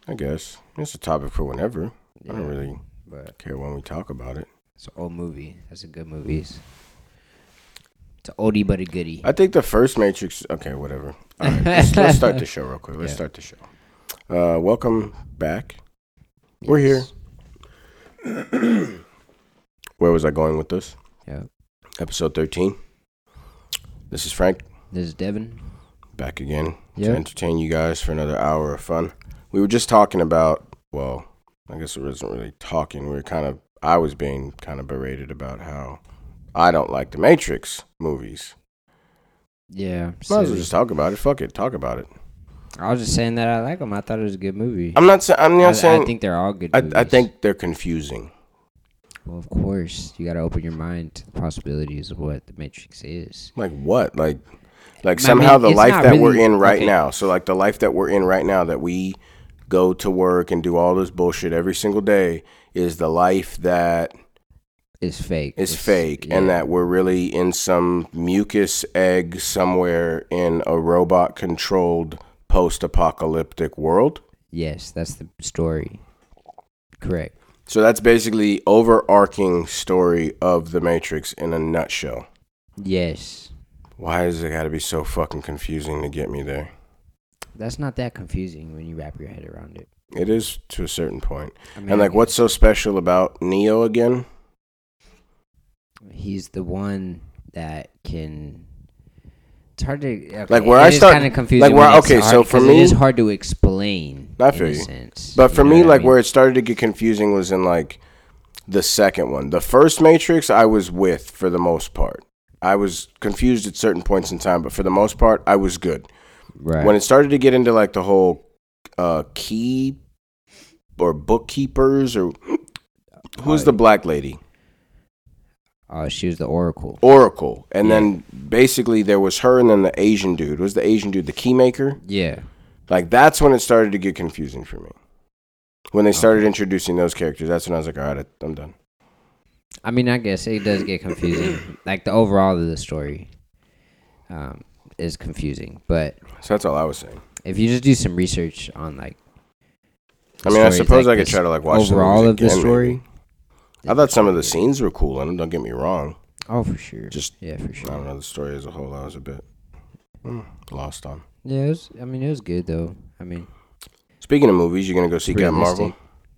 I guess it's a topic for whenever. Yeah, I don't really but care when we talk about it. it's an old movie. That's a good movie. It's a oldie but a goodie. I think the first Matrix. Okay, whatever. All right, let's start the show real quick. Let's start the show. Welcome back. We're here. Where was I going with this? Yeah. Episode 13. This is Frank. This is Devin. Back again to Yep. entertain you guys for another hour of fun. We were just talking about, well, I guess it wasn't really talking. I was being kind of berated about how I don't like the Matrix movies. Yeah. Might as well silly. just talk about it. Fuck it. Talk about it. I was just saying that I like them. I thought it was a good movie. I'm not saying. I think they're all good movies. I think they're confusing. Well, of course, you got to open your mind to the possibilities of what the Matrix is. Like what? Like somehow the it's life not that really- we're in right okay. now. So like the life that we're in right now, that we go to work and do all this bullshit every single day, is the life that It's fake. is fake, and that we're really in some mucus egg somewhere in a robot-controlled post-apocalyptic world. Yes, that's the story. Correct. So that's basically overarching story of the Matrix in a nutshell. Yes. Why does it got to be so fucking confusing to get me there? That's not that confusing when you wrap your head around it. It is to a certain point. I mean, And like, what's so special about Neo again? he's the one that can. It's hard to okay, Like, where I it is start- kind of confusing. like, where- when it's okay, hard, so for 'cause me- it is hard to explain. I feel in a you. sense. But for You know me, what I like, mean? where it started to get confusing was in like the second one. The first Matrix, I was with for the most part. I was confused at certain points in time, but for the most part, I was good. right. When it started to get into like the whole key or bookkeepers or who's the black lady? She was the Oracle. Oracle. And Yeah. then basically there was her and then the Asian dude. Was the Asian dude the key maker? Yeah. Like, that's when it started to get confusing for me. When they started introducing those characters, that's when I was like, all right, I'm done. I mean, I guess it does get confusing. Like the overall of the story is confusing, but So that's all I was saying. if you just do some research on like, I mean, I stories, suppose like, I could this try to like watch the overall movies of the again, story. maybe. I thought some of the scenes were cool in them, don't get me wrong. Oh, for sure. Just, yeah, for I sure. don't know, the story as a whole, I was a bit lost on. Yeah, it was good though. I mean, Speaking of movies, you're going to go see Captain Marvel?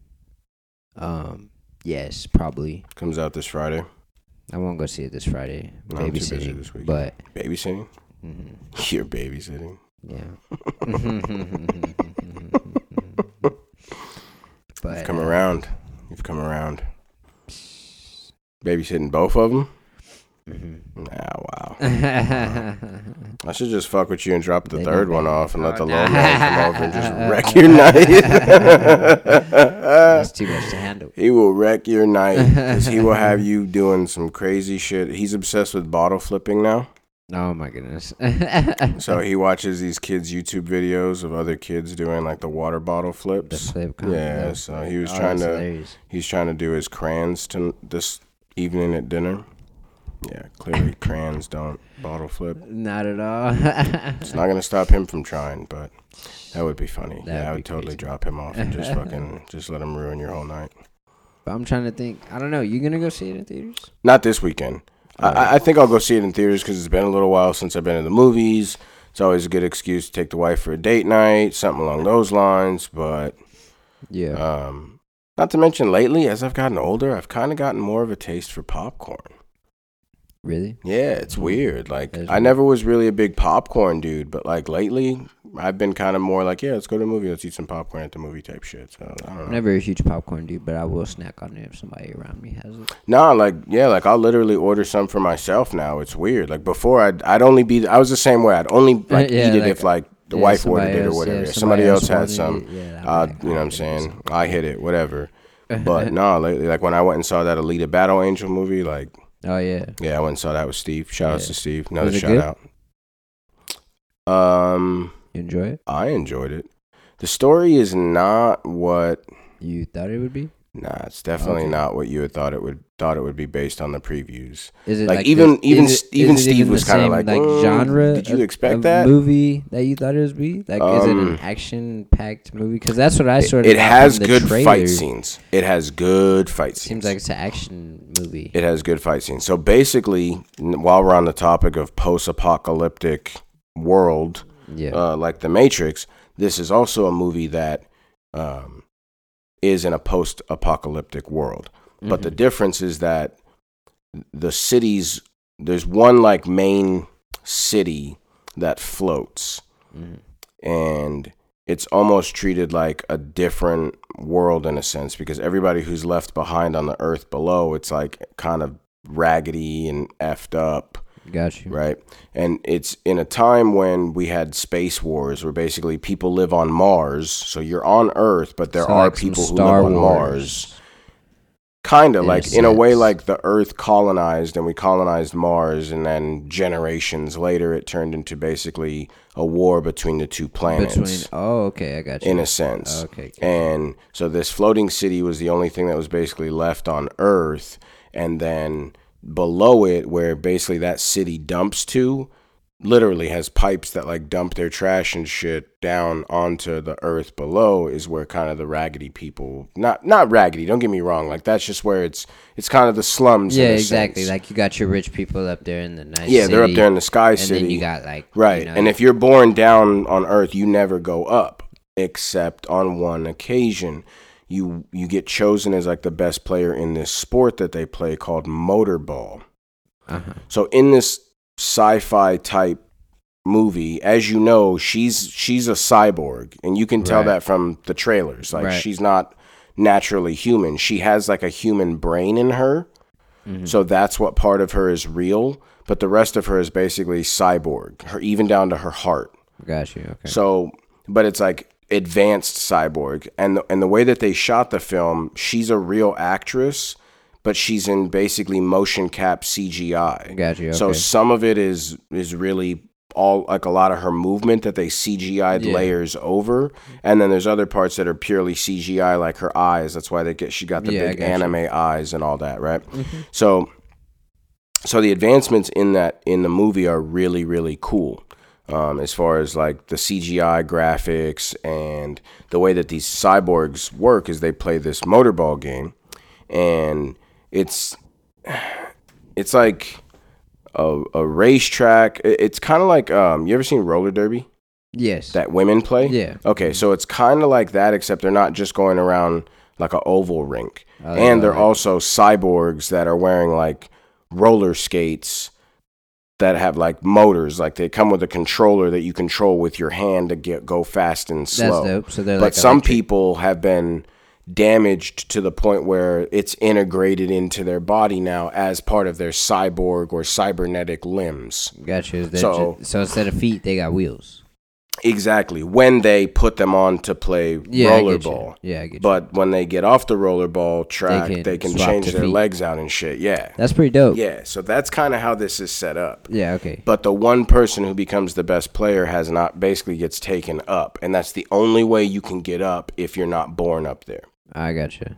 yes, probably. Comes out this Friday. I won't go see it this Friday. No, I'm too busy Babysitting, this weekend. but Babysitting? mhm, You're babysitting. yeah. But You've come around. You've come around. Babysitting both of them? Wow. I should just fuck with you and drop the They third know one that. off and let the Oh, low nah. man come over and just wreck your night. That's too much to handle. He will wreck your night because he will have you doing some crazy shit. He's obsessed with bottle flipping now. Oh my goodness. So he watches these kids' YouTube videos of other kids doing like the water bottle The flips. flip kind Yeah, of so he was oh, trying that's to hilarious. he's trying to do his crayons this evening at dinner. Yeah, clearly crayons don't bottle flip. Not at all. It's not gonna stop him from trying, but that would be funny. That'd Yeah, I be would totally crazy. drop him off and just fucking just let him ruin your whole night. But I'm trying to think. I don't know. You gonna go see it in theaters? Not this weekend. I think I'll go see it in theaters because it's been a little while since I've been in the movies. It's always a good excuse to take the wife for a date night, something along those lines. But Yeah. not to mention lately, as I've gotten older, I've kind of gotten more of a taste for popcorn. Really? Yeah, it's weird. Like, That is I weird. never was really a big popcorn dude, but like lately, I've been kind of more like, yeah, let's go to the movie, let's eat some popcorn at the movie type shit. So I don't know. I'm never a huge popcorn dude, but I will snack on it if somebody around me has it. No, like, yeah, like I'll literally order some for myself now. It's weird. Like before, I was the same way. I'd only like Yeah, eat it like, if like the yeah, wife somebody ordered it or else- whatever. yeah, Yeah, somebody else had wanted some. it, yeah, You know what I'm hit it. saying? I hit it, whatever. But no, lately, like when I went and saw that Alita Battle Angel movie, like, Oh yeah. yeah, I went and saw that with Steve. Shout outs Yeah. to Steve. Another Was it shout good? out. You enjoy it? I enjoyed it. The story is not what You thought it would be? Nah, it's definitely Okay. not what you had thought it would be based on the previews. Is it Like like even the, even is it, even is it Steve even was the kind of same like, like genre did you expect of that? movie that you thought it would be? Like, is it an action packed movie? Because that's what I sort of It got has from the good trailer. fight scenes. It has good fight scenes. Seems like it's an action movie. It has good fight scenes. So basically, while we're on the topic of post-apocalyptic world, Yeah. like The Matrix, this is also a movie that is in a post-apocalyptic world. But the difference is that the cities, there's one like main city that floats, and it's almost treated like a different world in a sense, because everybody who's left behind on the earth below, it's like kind of raggedy and effed up. Got you. Right. And it's in a time when we had space wars where basically people live on Mars. So you're on Earth, but there So are like some people who Star live on Wars. Mars. Kind of In a like, in a way, sense. like the Earth colonized and we colonized Mars. And then generations later, it turned into basically a war between the two planets. Okay, I got you. In a sense. Okay. Gotcha. And so this floating city was the only thing that was basically left on Earth. And then below it, where basically that city dumps to, literally has pipes that like dump their trash and shit down onto the earth below, is where kind of the raggedy people, not raggedy, don't get me wrong, like that's just where it's kind of the slums. Yeah, in a exactly. sense. Like you got your rich people up there in the nice Yeah, they're up city, there in the sky and city. then you got like Right. you know, And if you're born down on earth, you never go up, except on one occasion. You get chosen as like the best player in this sport that they play called motorball. So in this sci-fi type movie, as you know, she's a cyborg, and you can tell Right. that from the trailers. Like Right. she's not naturally human. She has like a human brain in her. So that's what part of her is real, but the rest of her is basically cyborg, her even down to her heart. got you. Okay. So, but it's like advanced cyborg, and the way that they shot the film, she's a real actress, but she's in basically motion cap CGI. Got you. Okay. So some of it is really all like a lot of her movement that they CGI'd Yeah. layers over, and then there's other parts that are purely CGI, like her eyes. That's why she got the Yeah, I big got you. anime eyes and all that, right? So the advancements in the movie are really, really cool. As far as like the CGI graphics and the way that these cyborgs work, is they play this motorball game, and it's like a racetrack. It's kind of like you ever seen roller derby Yes. that women play? Yeah. Okay, so it's kind of like that, except they're not just going around like an oval rink, Oh, and they're like- also cyborgs that are wearing like roller skates that have like motors, like they come with a controller that you control with your hand to go fast and slow. That's dope. So they're But like some electric. people have been damaged to the point where it's integrated into their body now as part of their cyborg or cybernetic limbs. Got you. So- So instead of feet, they got wheels. Exactly. When they put them on to play Yeah, I get you. rollerball. Yeah, I get you. But when they get off the rollerball track, can they can swap change to their feet. legs out and shit. Yeah. That's pretty dope. Yeah. So that's kind of how this is set up. Yeah. Okay. But the one person who becomes the best player basically gets taken up. And that's the only way you can get up if you're not born up there. I got you.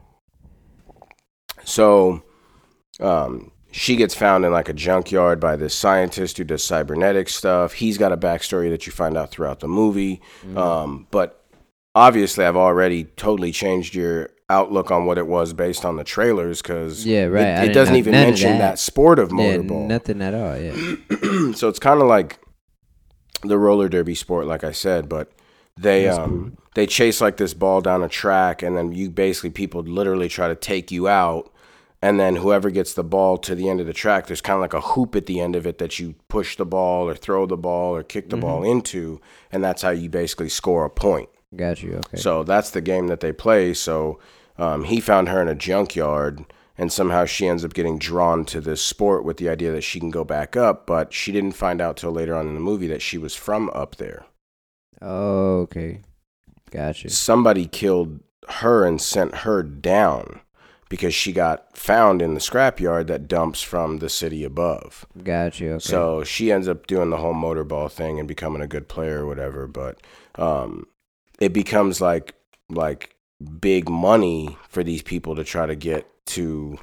So she gets found in like a junkyard by this scientist who does cybernetic stuff. He's got a backstory that you find out throughout the movie. But obviously, I've already totally changed your outlook on what it was based on the trailers, because Yeah, right. I it didn't doesn't know even none of mention that sport of Yeah, motorball. nothing at all. Yeah. So it's kind of like the roller derby sport, like I said, but they chase like this ball down a track, and then people literally try to take you out, and then whoever gets the ball to the end of the track, there's kind of like a hoop at the end of it that you push the ball or throw the ball or kick the ball into, and that's how you basically score a point. Got you. Okay. So that's the game that they play. So he found her in a junkyard, and somehow she ends up getting drawn to this sport with the idea that she can go back up, but she didn't find out till later on in the movie that she was from up there. Oh, okay. Got you. Somebody killed her and sent her down because she got found in the scrapyard that dumps from the city above. Got you. Okay. So she ends up doing the whole motorball thing and becoming a good player or whatever, but it becomes like big money for these people to try to get to,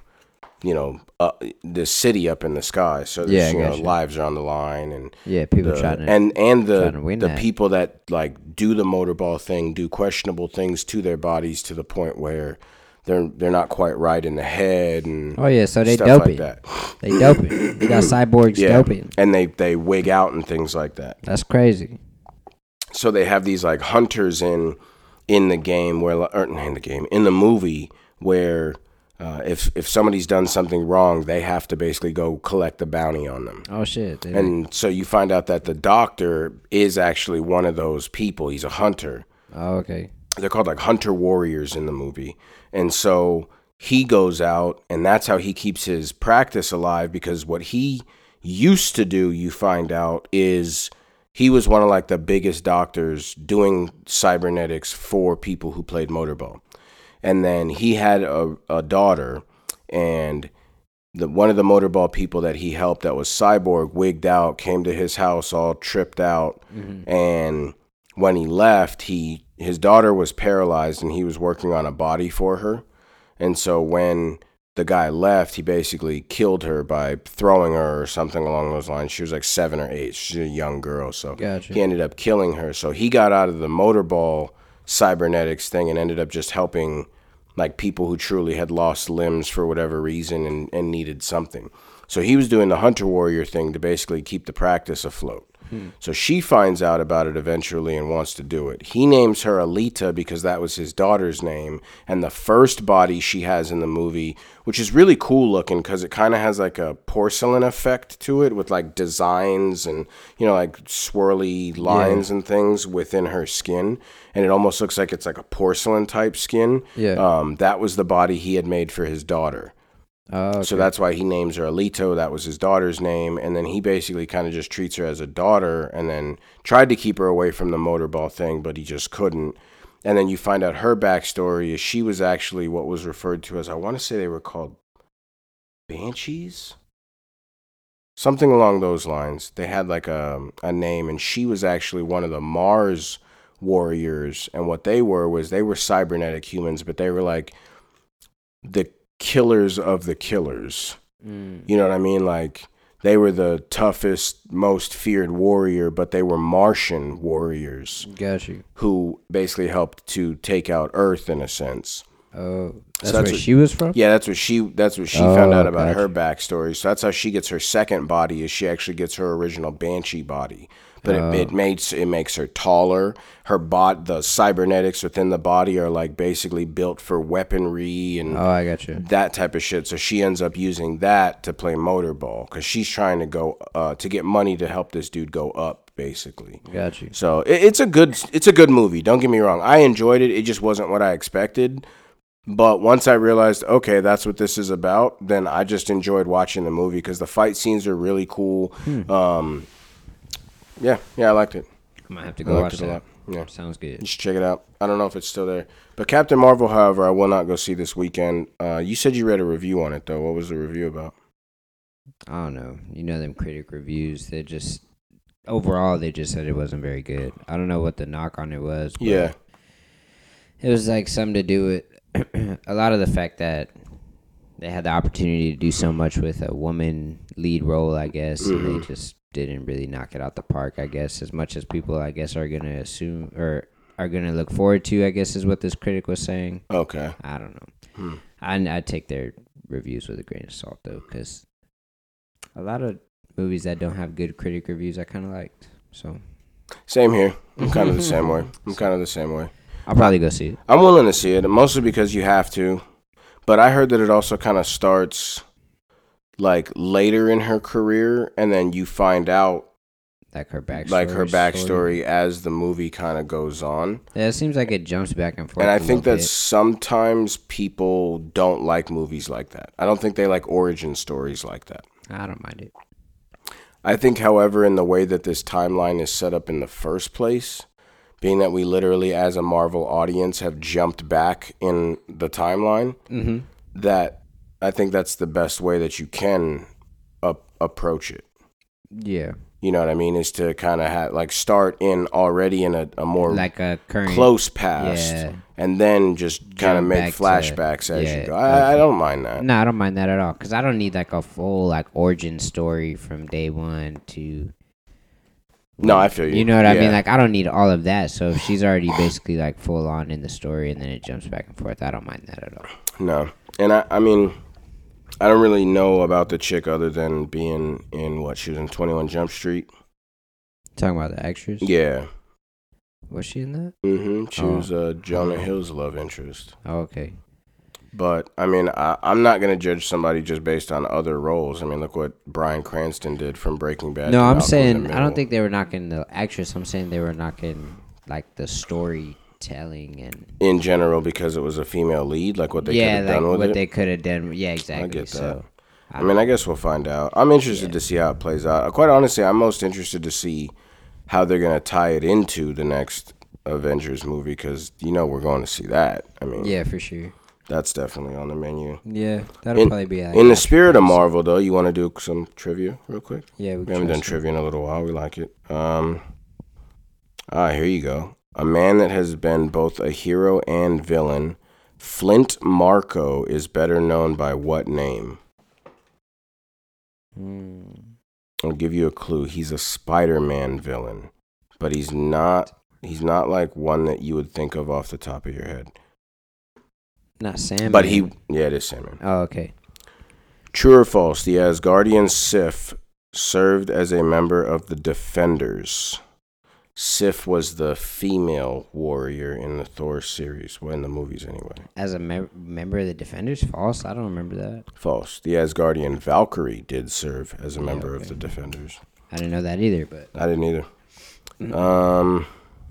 the city up in the sky. So there's, lives are on the line, and people trying to the people that like do the motorball thing do questionable things to their bodies to the point where they're not quite right in the head, and so they stuff doping. like that. They doping. They got cyborgs doping, and they wig out and things like that. That's crazy. So they have these like hunters in the game in the movie where if somebody's done something wrong, they have to basically go collect the bounty on them. Oh shit! And so you find out that the doctor is actually one of those people. He's a hunter. Oh, okay. They're called like hunter warriors in the movie. And so he goes out, and that's how he keeps his practice alive, because what he used to do, you find out, is he was one of like the biggest doctors doing cybernetics for people who played motorball. And then he had a daughter, and one of the motorball people that he helped that was cyborg, wigged out, came to his house all tripped out. Mm-hmm. And when he left, his daughter was paralyzed, and he was working on a body for her. And so when the guy left, he basically killed her by throwing her or something along those lines. She was like 7 or 8. She's a young girl. So He ended up killing her. So he got out of the motorball cybernetics thing and ended up just helping like people who truly had lost limbs for whatever reason and needed something. So he was doing the hunter warrior thing to basically keep the practice afloat. So she finds out about it eventually and wants to do it. He names her Alita because that was his daughter's name. And the first body she has in the movie, which is really cool looking because it kind of has like a porcelain effect to it with like designs and, like swirly lines and things within her skin. And it almost looks like it's like a porcelain type skin. Yeah. That was the body he had made for his daughter. Oh, okay. So that's why he names her Alito. That was his daughter's name. And then he basically kind of just treats her as a daughter and then tried to keep her away from the motorball thing, but he just couldn't. And then you find out her backstory is she was actually what was referred to as, I want to say they were called Banshees? Something along those lines. They had like a name, and she was actually one of the Mars warriors. And what they were cybernetic humans, but they were like the killers of the killers. You know what I mean? Like they were the toughest, most feared warrior, but they were Martian warriors. Got you. Who basically helped to take out Earth in a sense. Oh, that's where she was from? Yeah, that's what she found out about her backstory. So that's how she gets her second body, is she actually gets her original Banshee body. But it makes her taller. The cybernetics within the body are like basically built for weaponry and I got you. That type of shit. So she ends up using that to play motorball because she's trying to go to get money to help this dude go up, basically. Got you. So it's a good movie. Don't get me wrong. I enjoyed it. It just wasn't what I expected. But once I realized, okay, that's what this is about, then I just enjoyed watching the movie because the fight scenes are really cool. Yeah, I liked it. I might have to go watch that. A lot. Yeah. Sounds good. You should check it out. I don't know if it's still there. But Captain Marvel, however, I will not go see this weekend. You said you read a review on it, though. What was the review about? I don't know. Them critic reviews, overall, they just said it wasn't very good. I don't know what the knock on it was. But yeah. It was like something to do with a lot of the fact that they had the opportunity to do so much with a woman lead role, I guess, and they just didn't really knock it out the park, I guess, as much as people, I guess, are going to assume or are going to look forward to, I guess, is what this critic was saying. Okay. I don't know. I take their reviews with a grain of salt, though, because a lot of movies that don't have good critic reviews I kind of liked. So Same here. I'm kind of the same way. I'll probably go see it. I'm willing to see it, mostly because you have to. But I heard that it also kind of starts like later in her career, and then you find out like her backstory as the movie kind of goes on. Yeah, it seems like it jumps back and forth. And I think that sometimes people don't like movies like that. I don't think they like origin stories like that. I don't mind it. I think, however, in the way that this timeline is set up in the first place, being that we literally, as a Marvel audience, have jumped back in the timeline, that I think that's the best way that you can approach it. Yeah. You know what I mean? Is to kind of like start in already in a more like a current close past, yeah. and then just kind of Jump make back to- flashbacks as yeah, you go. I don't mind that. No, I don't mind that at all because I don't need like a full like origin story from day one to. No, I feel you. You know what I mean? Yeah. Like I don't need all of that. So if she's already basically like full on in the story and then it jumps back and forth, I don't mind that at all. No, and I mean, I don't really know about the chick other than being in what she was in 21 Jump Street. Talking about the actress? Yeah. Was she in that? Mm-hmm. She Oh. was Jonah Hill's love interest. Oh, okay. But, I mean, I'm not going to judge somebody just based on other roles. I mean, look what Bryan Cranston did from Breaking Bad. No, to I'm Malcolm in the saying I Middle. don't think they were knocking the actress. I'm saying they were knocking like the storytelling and in general, because it was a female lead, like what they could have done with what it. they could have done. Yeah, exactly. I get that. So, I mean, I guess we'll find out. I'm interested to see how it plays out. Quite honestly, I'm most interested to see how they're going to tie it into the next Avengers movie, because, we're going to see that. I mean, yeah, for sure. That's definitely on the menu. Yeah, that'll probably be in the spirit of Marvel, though. You want to do some trivia real quick? Yeah, we haven't done trivia in a little while. We like it. Here you go. A man that has been both a hero and villain, Flint Marko, is better known by what name? I'll give you a clue. He's a Spider-Man villain, but he's not like one that you would think of off the top of your head. Not Sandman. But it is Sandman. Oh, okay. True or false? The Asgardian Sif served as a member of the Defenders. Sif was the female warrior in the Thor series, well, in the movies anyway. As a member of the Defenders? False? I don't remember that. False. The Asgardian Valkyrie did serve as a member of the Defenders. I didn't know that either, but... I didn't either.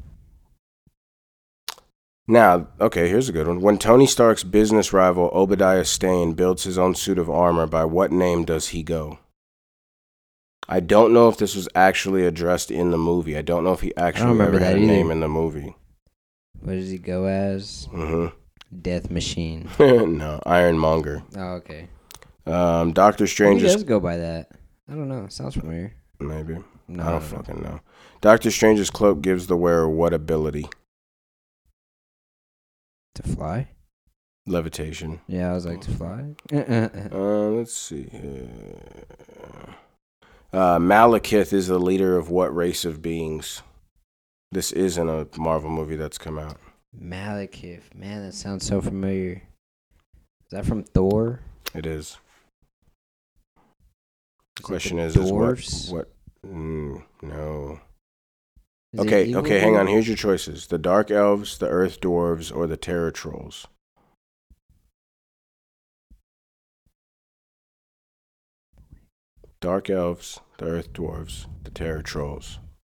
Now, okay, here's a good one. When Tony Stark's business rival Obadiah Stane builds his own suit of armor, by what name does he go? I don't know if this was actually addressed in the movie. I don't know if he actually ever had a name in the movie. What does he go as? Death Machine. No, Ironmonger. Oh, okay. Doctor Strange He does go by that. I don't know. Sounds familiar. Maybe. No, I don't fucking know. Doctor Strange's cloak gives the wearer what ability? To fly? Levitation. Yeah, I was like, to fly? Let's see here. Malekith is the leader of what race of beings? This isn't a Marvel movie that's come out. Malekith. Man, that sounds so familiar. Is that from Thor? It is. The question it is dwarves? what no. Is Okay, it hang on. Here's your choices. The Dark Elves, the Earth Dwarves, or the Terror Trolls. Dark Elves, the Earth Dwarves, the Terror Trolls.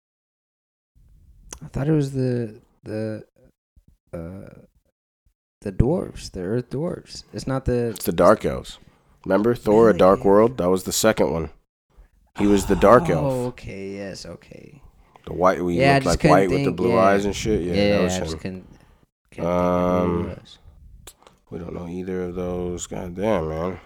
I thought it was the dwarves, the Earth Dwarves. It's not the... It's the Dark Elves. Remember Thor, A Dark World? That was the second one. He was the Dark Elf. Oh, okay, yes, okay. The white, looked like white with the blue eyes and shit. Yeah, that was him. Couldn't think who it was. We don't know either of those. God damn, man.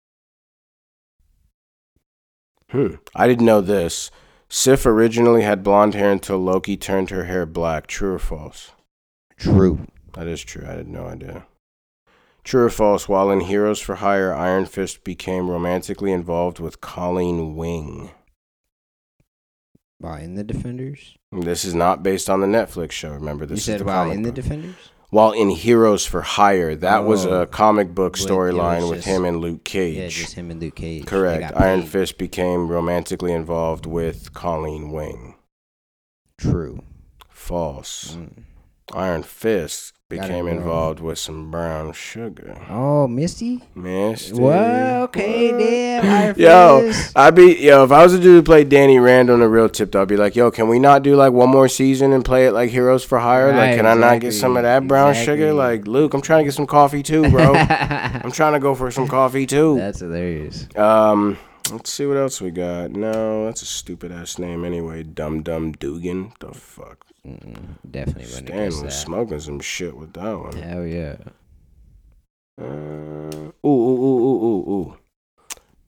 I didn't know this. Sif originally had blonde hair until Loki turned her hair black. True or false? True. That is true. I had no idea. True or false? While in Heroes for Hire, Iron Fist became romantically involved with Colleen Wing. While in the Defenders? This is not based on the Netflix show. Remember, this You is said the while comic in the book. Defenders? While in Heroes for Hire, that was a comic book It storyline was with just- him and Luke Cage. Yeah, just him and Luke Cage. They Correct. got Iron paid. Fist became romantically involved with Colleen Wing. True. False. Iron Fist became wrong. involved with some brown sugar. Oh, Misty? Misty. What? Okay, damn. Iron Yo, Fist. if I was a dude who played Danny Rand on the Real Tip, I'd be like, yo, can we not do like one more season and play it like Heroes for Hire? Right, Like, can I not get exactly, some of that brown sugar? exactly. Like, Luke, I'm trying to get some coffee too, bro. I'm trying to go for some coffee too. That's hilarious. Let's see what else we got. No, that's a stupid ass name anyway. Dum Dum Dugan. The fuck. Definitely wouldn't Stan guess was that. smoking some shit with that one. Hell yeah. Ooh.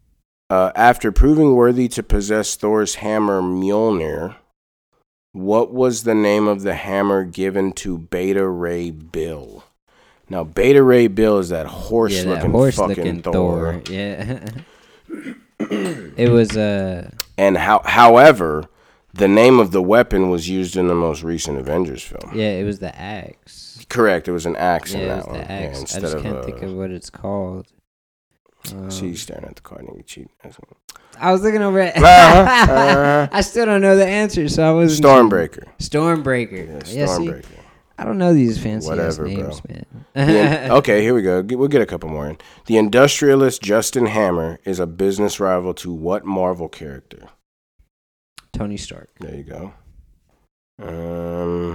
After proving worthy to possess Thor's hammer Mjolnir, what was the name of the hammer given to Beta Ray Bill? Now, Beta Ray Bill is that horse-looking fucking Thor. Yeah. It was And however, the name of the weapon was used in the most recent Avengers film. Yeah, it was the axe. Correct, it was an axe in Yeah, it that was one. the axe. Yeah, I just can't think of what it's called. See you staring at the card and you cheat. I was looking over it. Uh-huh. I still don't know the answer, so I wasn't. Stormbreaker. Stormbreaker. Yeah, Stormbreaker. See, I don't know these fancy Whatever, names, bro. man. Okay, here we go. We'll get a couple more in. The industrialist Justin Hammer is a business rival to what Marvel character? Tony Stark. There you go.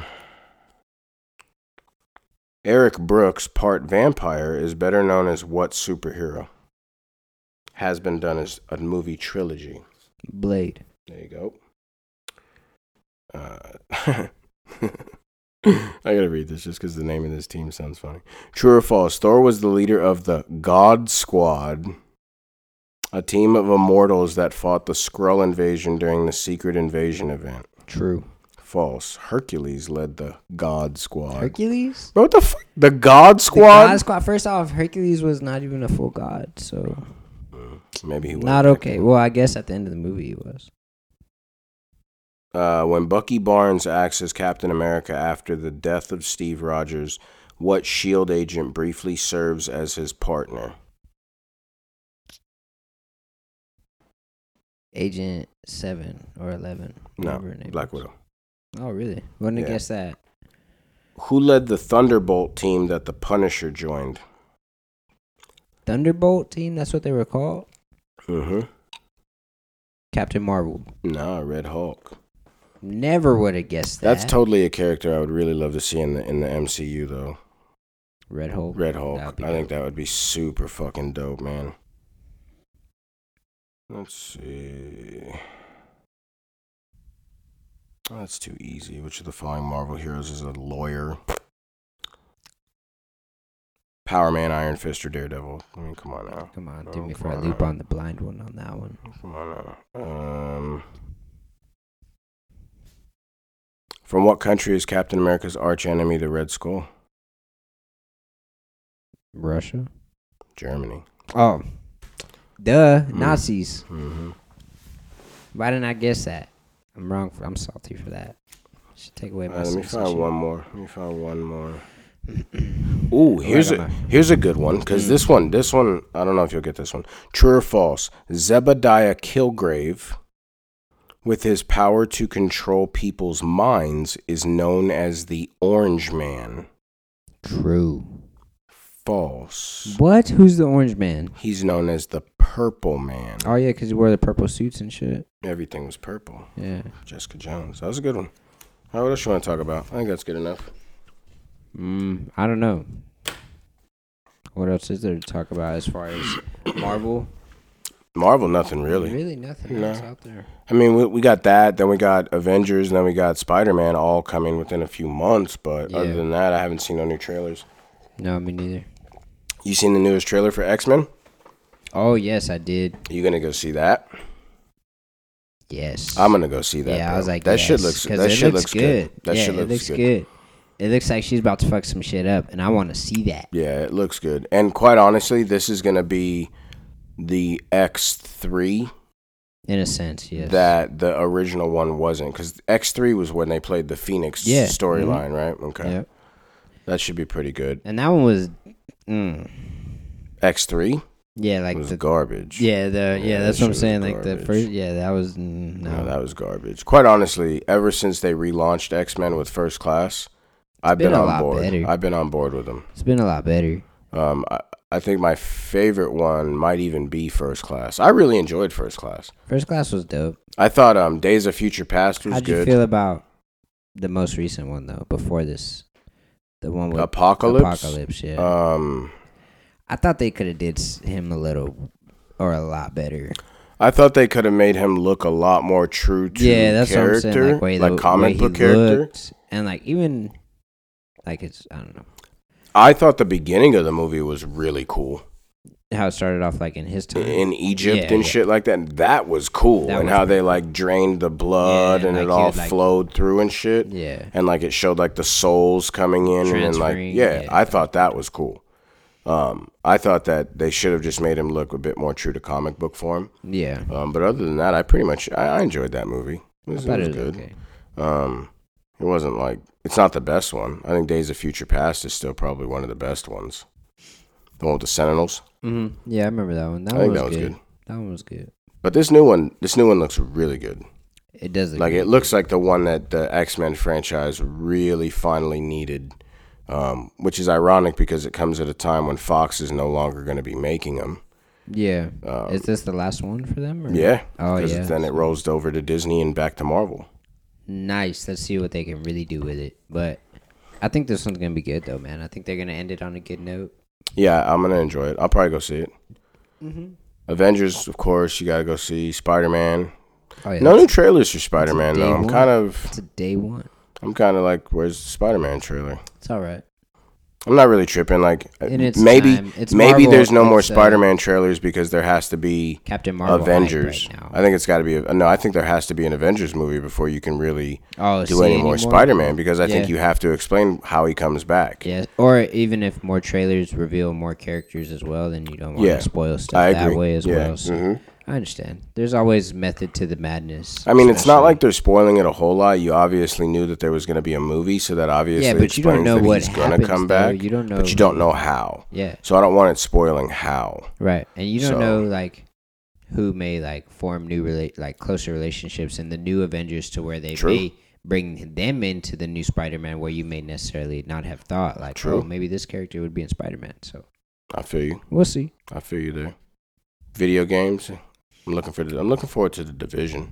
Eric Brooks, part vampire, is better known as what superhero? Has been done as a movie trilogy. Blade. There you go. I gotta read this just because the name of this team sounds funny. True or false? Thor was the leader of the God Squad, a team of immortals that fought the Skrull invasion during the Secret Invasion event. True. False. Hercules led the God Squad. Hercules? Bro, what the fuck? The God Squad? The God Squad. First off, Hercules was not even a full god, so maybe he was. not okay. Well, I guess at the end of the movie he was. When Bucky Barnes acts as Captain America after the death of Steve Rogers, what S.H.I.E.L.D. agent briefly serves as his partner? Agent 7 or 11. No, Black Widow. Oh, really? Wouldn't have guessed that. Who led the Thunderbolt team that the Punisher joined? Thunderbolt team? That's what they were called? Mm-hmm. Captain Marvel. No, Red Hulk. Never would have guessed that. That's totally a character I would really love to see in the MCU, though. Red Hulk? Red Hulk. I think that would be super fucking dope, man. Let's see. Oh, that's too easy. Which of the following Marvel heroes is a lawyer? Power Man, Iron Fist, or Daredevil? I mean, come on now. Come on, do me for a loop on the blind one on that one. Come on now. From what country is Captain America's archenemy, the Red Skull? Russia? Germany. Oh. Duh. Nazis. Mm-hmm. Why didn't I guess that? I'm wrong. I'm salty for that. Should take away my Let me find one more. Ooh, here's a good one, because this one, I don't know if you'll get this one. True or false? Zebediah Kilgrave, with his power to control people's minds, is known as the Orange Man. True. False. What? Who's the Orange Man? He's known as the Purple Man. Oh, yeah, because he wore the purple suits and shit. Everything was purple. Yeah. Jessica Jones. That was a good one. All right, what else you want to talk about? I think that's good enough. I don't know. What else is there to talk about as far as Marvel? Marvel, nothing really. Really nothing else out there. I mean, we got that, then we got Avengers, and then we got Spider-Man all coming within a few months, but other than that, I haven't seen no new trailers. No, me neither. You seen the newest trailer for X-Men? Oh, yes, I did. You gonna go see that? Yes. I'm gonna go see that. Yeah, bro. I was like, that yes, shit looks good. That shit looks good. That shit looks good. It looks like she's about to fuck some shit up, and I want to see that. Yeah, it looks good. And quite honestly, this is gonna be the X3. In a sense, yes. That the original one wasn't, because X3 was when they played the Phoenix storyline, right? Okay. Yep. That should be pretty good. And that one was X3? Yeah, like it was garbage. Yeah, that's what I'm saying. Like the first, that was no, that was garbage. Quite honestly, ever since they relaunched X-Men with First Class, I've been on board. Better. I've been on board with them. It's been a lot better. I think my favorite one might even be First Class. I really enjoyed First Class. First Class was dope. I thought Days of Future Past was good. How'd you feel about the most recent one though? Before this, the one with Apocalypse. Yeah. I thought they could have did him a lot better. I thought they could have made him look a lot more true to that's character, what I'm saying. like comic book character, and like even like it's I don't know. I thought the beginning of the movie was really cool. how it started off like in his time in Egypt and shit like that. And that was cool. That and was how they cool. like drained the blood and like, it all he would, flowed through and shit. Yeah. And like it showed like the souls coming in and then like Transferring, I thought that was cool. I thought that they should have just made him look a bit more true to comic book form. Yeah. But other than that, I pretty much I enjoyed that movie. It was good. Okay. It wasn't like it's not the best one. I think Days of Future Past is still probably one of the best ones. The one with the Sentinels. Mm-hmm. Yeah, I remember that one. I think that was good. That one was good. But this new one looks really good. It does look like good. It looks like the one that the X-Men franchise really finally needed. Which is ironic because it comes at a time when Fox is no longer going to be making them. Yeah. Is this the last one for them? Or? Yeah. Oh, yeah. Then it rolls over to Disney and back to Marvel. Nice. Let's see what they can really do with it. But I think this one's going to be good, though, man. I think they're going to end it on a good note. Yeah, I'm going to enjoy it. I'll probably go see it. Mm-hmm. Avengers, of course, you got to go see. Spider-Man. Oh, yeah, no new trailers for Spider-Man, though. It's a day one. I'm kind of like, where's the Spider-Man trailer? It's all right. I'm not really tripping. Like maybe Marvel, there's no more Spider-Man trailers because there has to be Captain Marvel Avengers. Right now. I think it's got to be I think there has to be an Avengers movie before you can really do any more anymore? Spider-Man because I think you have to explain how he comes back. Yeah, or even if more trailers reveal more characters as well, then you don't want to spoil stuff that way as well. So I understand. There's always method to the madness. I mean, it's not like they're spoiling it a whole lot. You obviously knew that there was going to be a movie, so that obviously but you don't know what he's going to come back. You don't know, but you don't know how. Yeah. So I don't want it spoiling how. Right, and you don't know like who may like form new closer relationships in the new Avengers to where they may bring them into the new Spider-Man where you may necessarily not have thought like, oh, maybe this character would be in Spider-Man. So I feel you. We'll see. I feel you there. Video games. I'm looking forward to The Division.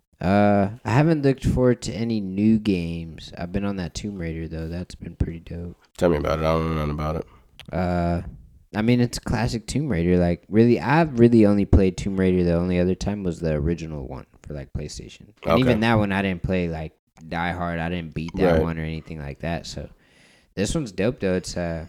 I haven't looked forward to any new games. I've been on that Tomb Raider though. That's been pretty dope. Tell me about it. I don't know nothing about it. I mean, it's a classic Tomb Raider. Like, really, I've really only played Tomb Raider. The only other time was the original one for like PlayStation. And even that one, I didn't play like Die Hard. I didn't beat that one or anything like that. So this one's dope though.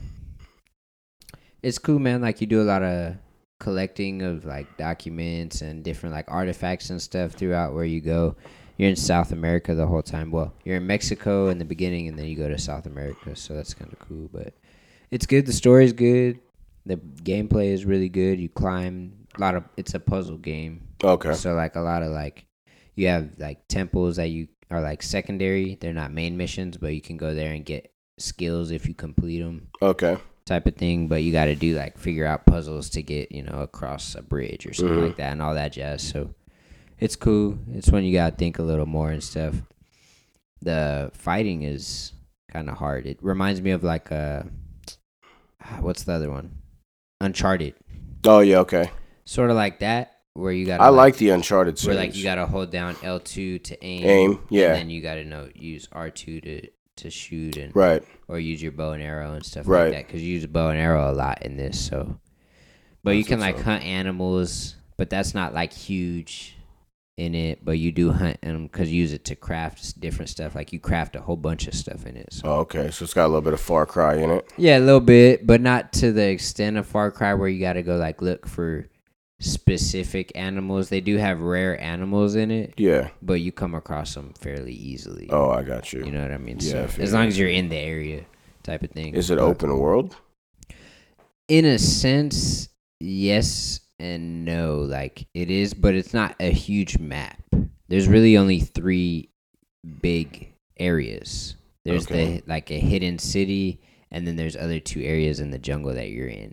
It's cool, man. Like, you do a lot of collecting of like documents and different like artifacts and stuff throughout where you go. You're in South America the whole time. Well, you're in Mexico in the beginning and then you go to South America, so that's kind of cool. But it's good. The story's good. The gameplay is really good. You climb it's a puzzle game. Okay. So like a lot of like you have like temples that you are like secondary. They're not main missions, but you can go there and get skills if you complete them. Okay. Type of thing, but you got to do like figure out puzzles to get across a bridge or something like that and all that jazz. So it's cool. It's when you got to think a little more and stuff. The fighting is kind of hard. It reminds me of like what's the other one? Uncharted. Oh yeah, okay. Sort of like that where you got. I like the Uncharted series. Where like you got to hold down L2 to aim. Yeah. And then you got to use R2 to shoot and or use your bow and arrow and stuff like that because you use bow and arrow a lot in this. So, but you can like hunt animals, but that's not like huge in it. But you do hunt them because you use it to craft different stuff. Like you craft a whole bunch of stuff in it. So. Oh, okay. So it's got a little bit of Far Cry in it. Yeah, a little bit, but not to the extent of Far Cry where you got to go like look for specific animals. They do have rare animals in it. Yeah. But you come across them fairly easily. Oh, I got you. You know what I mean? Yeah. So, as long as you're in the area type of thing. Is it open world? In a sense, yes and no. Like it is, but it's not a huge map. There's really only 3 big areas. There's the like a hidden city and then there's other 2 areas in the jungle that you're in.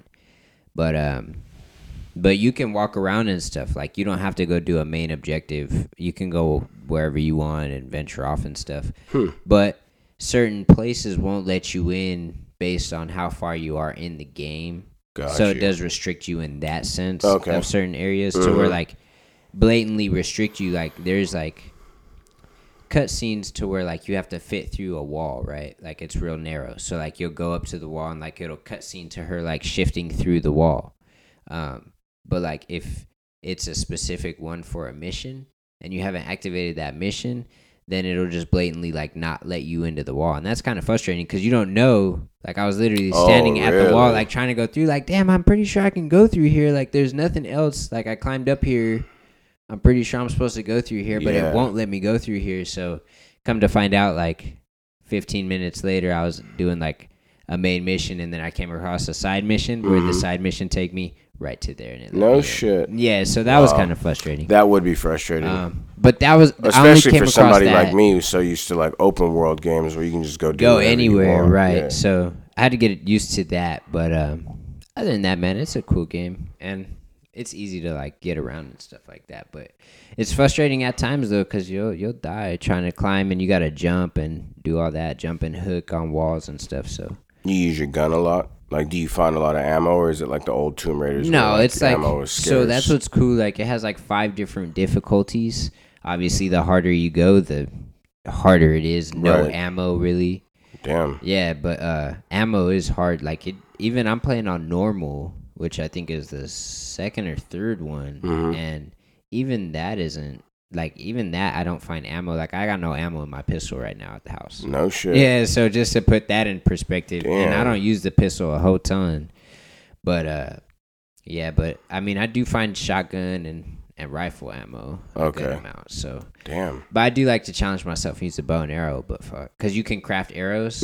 But you can walk around and stuff. Like, you don't have to go do a main objective. You can go wherever you want and venture off and stuff. But certain places won't let you in based on how far you are in the game. So it does restrict you in that sense of certain areas to where, like, blatantly restrict you. Like, there's, like, cutscenes to where, like, you have to fit through a wall, right? Like, it's real narrow. So, like, you'll go up to the wall and, like, it'll cutscene to her, like, shifting through the wall. But, like, if it's a specific one for a mission and you haven't activated that mission, then it'll just blatantly like not let you into the wall, and that's kind of frustrating because you don't know. Like I was literally standing at the wall, like trying to go through. Like, damn, I'm pretty sure I can go through here. Like, there's nothing else. Like, I climbed up here. I'm pretty sure I'm supposed to go through here, but it won't let me go through here. So, come to find out, like 15 minutes later, I was doing like a main mission, and then I came across a side mission where the side mission take me right to there. And no shit. Yeah, so that was kind of frustrating. That would be frustrating. But that was especially for somebody like me who's so used to like open world games where you can just go anywhere, right? Yeah. So I had to get used to that. But other than that, man, it's a cool game, and it's easy to like get around and stuff like that. But it's frustrating at times though, because you'll die trying to climb, and you got to jump and do all that, jump and hook on walls and stuff. So you use your gun a lot. Like, do you find a lot of ammo, or is it like the old Tomb Raiders? No, where, it's like ammo is scarce? So that's what's cool. Like, it has like 5 different difficulties. Obviously, the harder you go, the harder it is. No ammo, really. Damn. Yeah, but ammo is hard. Like even I'm playing on normal, which I think is the second or third one, and even that isn't. Like, even that, I don't find ammo. Like, I got no ammo in my pistol right now at the house. No shit. Yeah, so just to put that in perspective. Damn. And I don't use the pistol a whole ton. But, yeah, but, I mean, I do find shotgun and rifle ammo a good amount. So, damn. But I do like to challenge myself and use the bow and arrow, but fuck. Because you can craft arrows.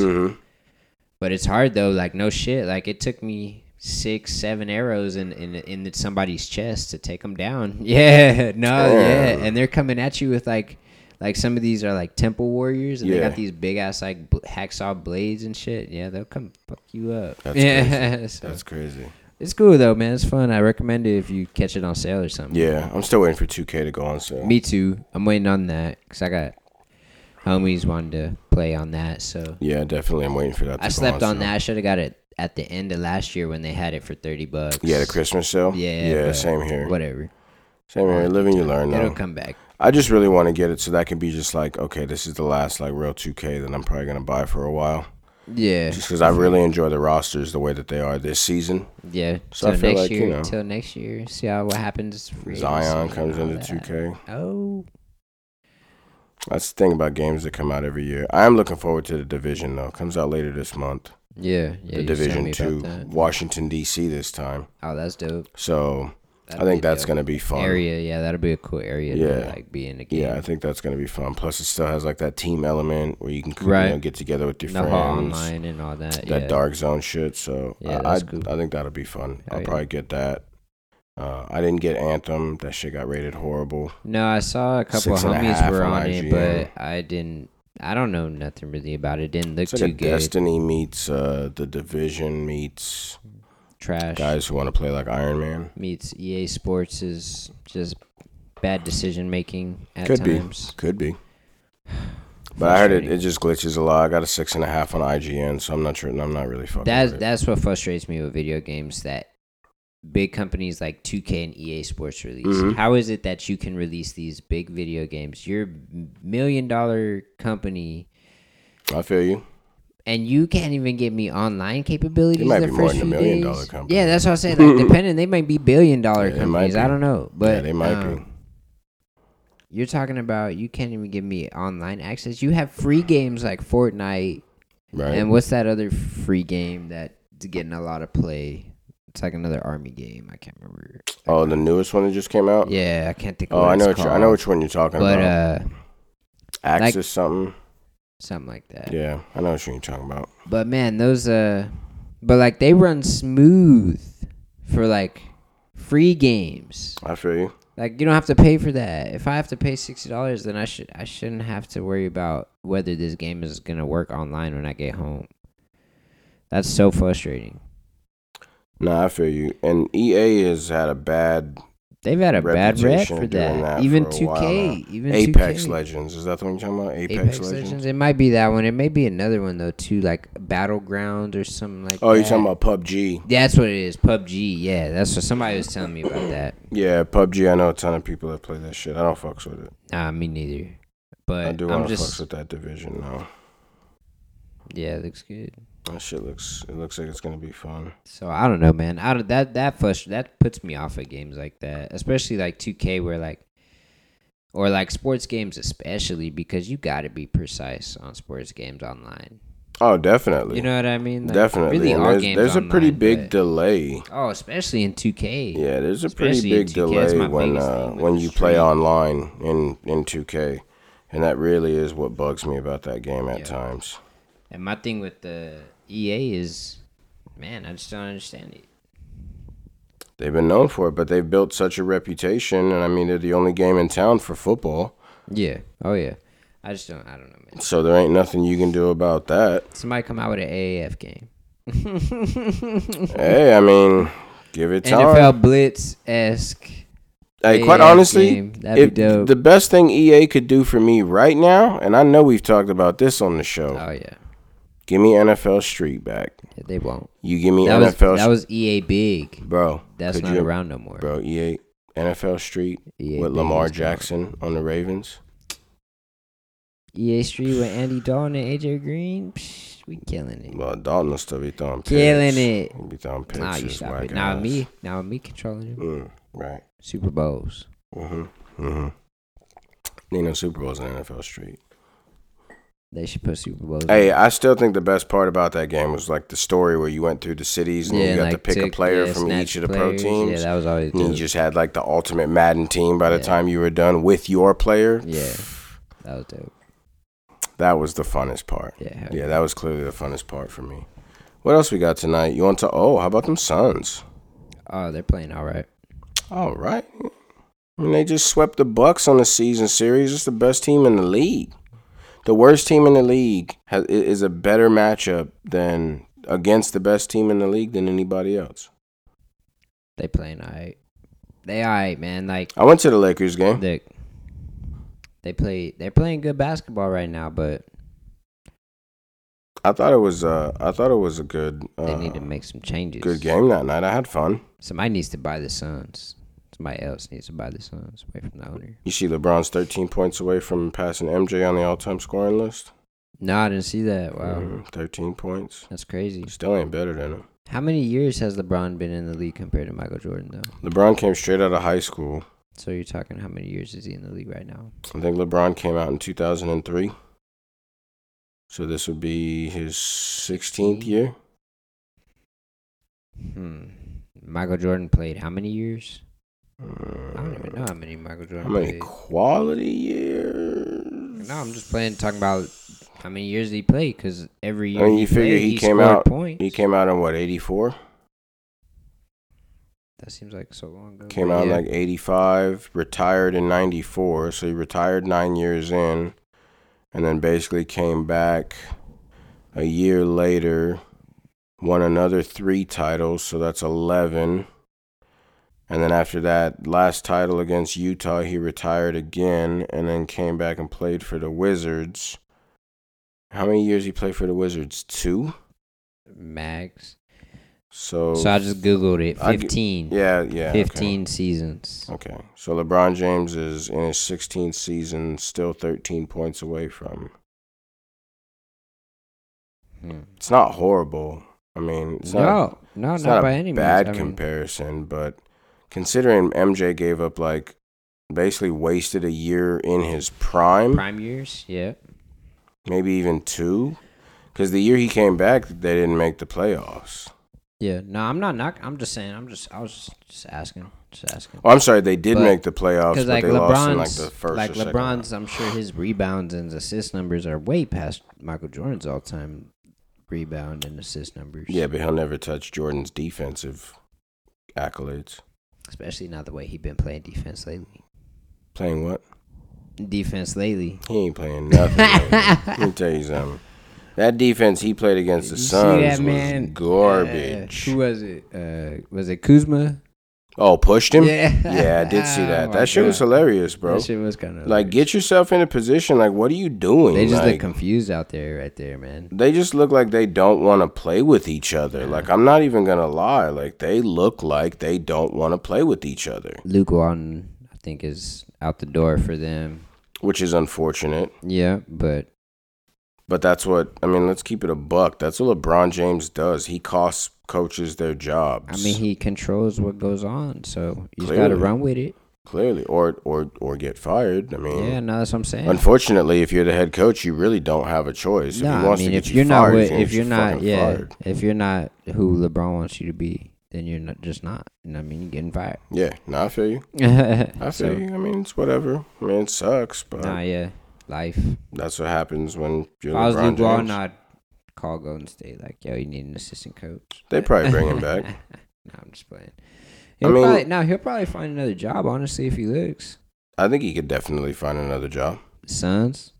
But it's hard, though. Like, no shit. Like, it took me 6-7 arrows in somebody's chest to take them down. Yeah, and they're coming at you with like some of these are like temple warriors, and they got these big ass like hacksaw blades and shit. Yeah, they'll come fuck you up. That's crazy. So, that's crazy. It's cool though, man. It's fun. I recommend it if you catch it on sale or something. Yeah, I'm still waiting for 2K to go on sale. Me too. I'm waiting on that because I got homies wanting to play on that. So yeah, definitely. I'm waiting for that. I slept on that. I should have got it at the end of last year when they had it for $30. Yeah, the Christmas sale. Yeah, same here. Whatever. Same here. Live and you learn. Though. It'll come back. I just really want to get it so that can be just like, okay, this is the last like real 2K that I'm probably gonna buy for a while. Yeah. Just because I really enjoy the rosters the way that they are this season. Yeah. So I feel next like year, till next year, see what happens. Zion comes into 2K. Oh. That's the thing about games that come out every year. I am looking forward to The Division though. It comes out later this month. Yeah. The Division 2, Washington D.C. this time. Oh, that's dope. So I think that's gonna be fun. That'll be a cool area to like be in a game. Yeah, I think that's gonna be fun. Plus, it still has like that team element where you can get together with your friends, online and all that. That Dark Zone shit. So I cool. think that'll be fun. I'll probably get that. I didn't get Anthem. That shit got rated horrible. No, I saw a couple of homies were on it, but I didn't. I don't know nothing really about it. Didn't look too good. Destiny meets The Division meets trash. Guys who want to play like Iron Man meets EA Sports is just bad decision making at times. Could be. But I heard it just glitches a lot. I got a 6.5 on IGN, so I'm not sure. I'm not really fucking. That's what frustrates me with video games. That big companies like 2K and EA Sports release. How is it that you can release these big video games? You're $1 million company. I feel you. And you can't even give me online capabilities. It might be more than $1 million company. Yeah, that's what I said. Like, depending, they might be $1 billion companies. I don't know, but they might be. You're talking about you can't even give me online access. You have free games like Fortnite, right? And what's that other free game that's getting a lot of play? It's like another army game. I can't remember. Oh, the newest one that just came out? Yeah, I can't think of what it's called. I know which one you're talking about. Axis like, something like that. Yeah, I know which one you're talking about. But man, those but like they run smooth for like free games. I feel you. Like you don't have to pay for that. If I have to pay $60, then I shouldn't have to worry about whether this game is gonna work online when I get home. That's so frustrating. No, I feel you. And EA has had a bad. They've had a bad rep for that. Even 2K, even Apex 2K. Legends. Is that the one you're talking about? Apex Legends. It might be that one. It may be another one though too, like Battlegrounds or something like that. Oh, you're talking about PUBG. Yeah, that's what it is. PUBG. Yeah, that's what somebody was telling me about that. Yeah, PUBG. I know a ton of people that play that shit. I don't fucks with it. Me neither. But I do want to fucks with that Division though. Yeah, it looks good. That shit looks like it's gonna be fun. So I don't know, man. That puts me off of games like that, especially like 2K, where like Or like sports games especially, because you got to be precise on sports games online. Oh, definitely. You know what I mean? Like, Definitely. Really, And all games there's a online, pretty big but- delay. Oh, especially in 2K. Yeah, there's a Especially pretty in big 2K. That's delay my biggest thing with when the you play streak. online in 2K, and that really is what bugs me about that game at times. And my thing with the EA is, man, I just don't understand it. They've been known for it, but they've built such a reputation, and I mean they're the only game in town for football. Yeah. Oh yeah. I don't know, man. So there ain't nothing you can do about that. Somebody come out with an AAF game. Hey, I mean, give it time. NFL Blitz-esque. Hey, quite AAF honestly, game. That'd be dope. the best thing EA could do for me right now, and I know we've talked about this on the show. Oh yeah. Give me NFL Street back. Yeah, they won't. You give me That NFL. was EA big. Bro, That's could not you- around no more. Bro, EA NFL Street EA with big Lamar is gone. Jackson on the Ravens. EA Street with Andy Dalton and AJ Green. Psh, we killing it. Well, Dalton will still be throwing picks. Killing it. He'll be throwing picks. Nah, you his stop whack it. Now ass. me controlling him. Right. Super Bowls. Need no Super Bowls in NFL Street. They should put Super Bowls. Hey, I still think the best part about that game was like the story where you went through the cities and you got to pick a player from snatch each of the pro players. teams. Yeah, that was always And you dope. just had like the ultimate Madden team by the time you were done with your player. Yeah, that was dope. That was the funnest part. Yeah, that was clearly the funnest part for me. What else we got tonight? You want to? Oh, how about them Suns? Oh, they're playing all right. All right. I mean, they just swept the Bucks on the season series. It's the best team in the league. The worst team in the league is a better matchup than against the best team in the league than anybody else. They playing all right. They all right, man. Like I went to the Lakers game. they're playing good basketball right now, but I thought it was a good. they need to make some changes. Good game that night. I had fun. Somebody needs to buy the Suns. Somebody else needs to buy the Suns away from the owner. You see, LeBron's 13 points away from passing MJ on the all-time scoring list. No, I didn't see that. Wow, 13 points. that's crazy. Still ain't better than him. How many years has LeBron been in the league compared to Michael Jordan, though? LeBron came straight out of high school. So you're talking how many years is he in the league right now? I think LeBron came out in 2003. So this would be his 16th year. Michael Jordan played how many years? I don't even know how many Michael Jordan How many played. quality years? No, I'm just talking about how many years did he play? Because every year I mean, you figure played, he came scored out. points. He came out in what, 84? That seems like so long ago. Came but out in yeah. like 85, retired in 94. So he retired 9 years in, and then basically came back a year later, won another 3 titles, so that's 11. And then after that last title against Utah, he retired again and then came back and played for the Wizards. How many years he played for the Wizards? 2? Max. So So I just Googled it. 15. yeah. 15 seasons. Okay. So LeBron James is in his 16th season, still 13 points away from. It's not horrible. I mean, it's not not a by any bad means. comparison, but considering MJ gave up like basically wasted a year in his Prime years, yeah. maybe even 2, because the year he came back, they didn't make the playoffs. Yeah, no, I'm not knocking. I'm just saying. I was just asking. Oh, I'm sorry, they did But- make the playoffs, Because but like they lost in like LeBron's, the first like or second LeBron's, round. I'm sure his rebounds and assist numbers are way past Michael Jordan's all-time rebound and assist numbers. Yeah, but he'll never touch Jordan's defensive accolades. Especially not the way he been playing defense lately. Playing what? Defense lately. He ain't playing nothing. Let me tell you something. That defense he played against the You see Suns that, was man? garbage. Who was it? Was it Kuzma? Oh, pushed him? Yeah. Yeah, I did see that. Oh, That my shit was God. hilarious, bro. That shit was kind of Like, get yourself in a position. Like, what are you doing? They just look like, confused out there, right there, man. they just look like they don't want to play with each other. Like, I'm not even going to lie. Like, they look like they don't want to play with each other. Luke Walton, I think, is out the door for them. Which is unfortunate. Yeah, but But that's what, I mean, let's keep it a buck. That's what LeBron James does. He costs coaches their jobs. I mean, he controls what goes on, so you just Clearly. got to run with it. Clearly, or get fired. I mean, Yeah, no, that's what I'm saying. Unfortunately, if you're the head coach, you really don't have a choice. If he wants to get you fired, if you're not who LeBron wants you to be, then you're not just not. You know what I mean? You're getting fired. Yeah, no, I feel you. I feel you. I mean, it's whatever. I mean, it sucks, but life. That's what happens when you're if I was LeBron James. I'd call Golden State like, yo, you need an assistant coach. They probably bring him back. No, I'm just playing. He'll probably find another job, honestly, if he looks. I think he could definitely find another job. Suns?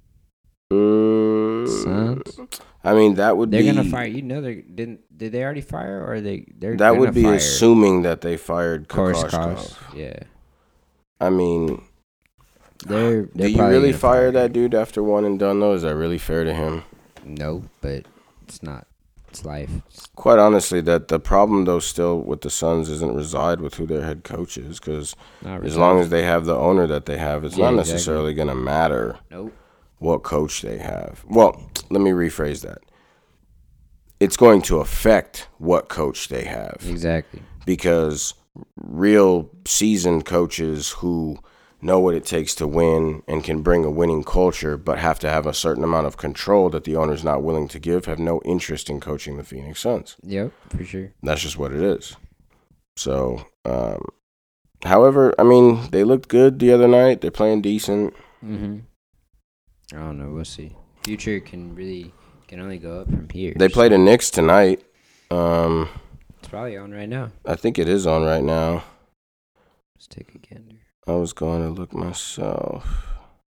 Suns? I mean, that would They're gonna fire. You know, did they already fire, or they're that would be fire assuming that they fired Kokoskov. Yeah. I mean, they're do you really fire that dude after one and done though? Is that really fair to him? No, but it's not. It's life. Quite honestly, that the problem though still with the Suns isn't reside with who their head coach is, because as long as they have the owner that they have, it's not necessarily going to matter what coach they have. Well, let me rephrase that. It's going to affect what coach they have. Exactly. Because real seasoned coaches who know what it takes to win and can bring a winning culture but have to have a certain amount of control that the owner's not willing to give have no interest in coaching the Phoenix Suns. Yep, for sure. That's just what it is. So, however, I mean, they looked good the other night. They're playing decent. Mm-hmm. I don't know. We'll see. Future can only go up from here. They play the Knicks tonight. It's probably on right now. I think it is on right now. Let's take a gander. I was going to look myself.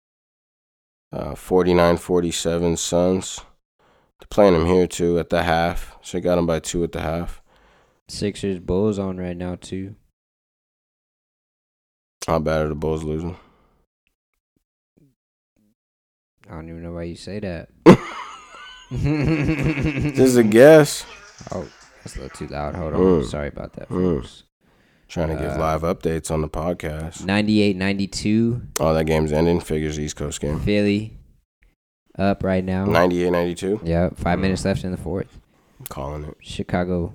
49-47 Suns. They're playing them here, too, at the half. So they got them by 2 at the half. Sixers, Bulls on right now, too. How bad are the Bulls losing? I don't even know why you say that. Just a guess. Oh, that's a little too loud. Hold on. Sorry about that, folks. Trying to give live updates on the podcast. 98-92. Oh, that game's ending. Figures East Coast game. Philly up right now. 98-92. Yeah, 5 minutes left in the fourth. I'm calling it. Chicago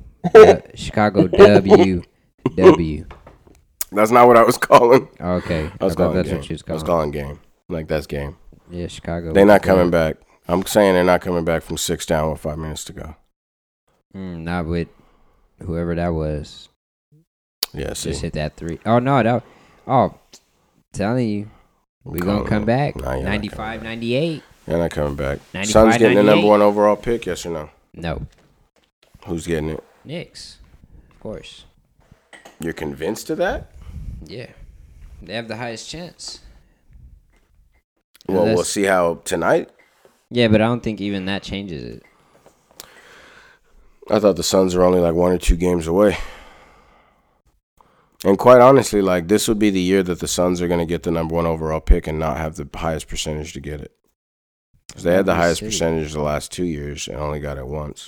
W. That's not what I was calling. Okay. I was calling that's game. what you was calling. I was calling game. Like, that's game. Yeah, Chicago. They're not coming back. I'm saying they're not coming back from 6 down with 5 minutes to go. Not with whoever that was. Yeah, see. Just hit that 3. Oh, no. Telling you. We're going to come back. 95-98. They're not coming back. Suns getting the number 1 overall pick, yes or no? No. Who's getting it? Knicks. Of course. You're convinced of that? Yeah. They have the highest chance. Well, we'll see how tonight. Yeah, but I don't think even that changes it. I thought the Suns were only like 1 or 2 games away. And quite honestly, like, this would be the year that the Suns are going to get the number 1 overall pick and not have the highest percentage to get it. Because they had the highest percentage the last 2 years and only got it once.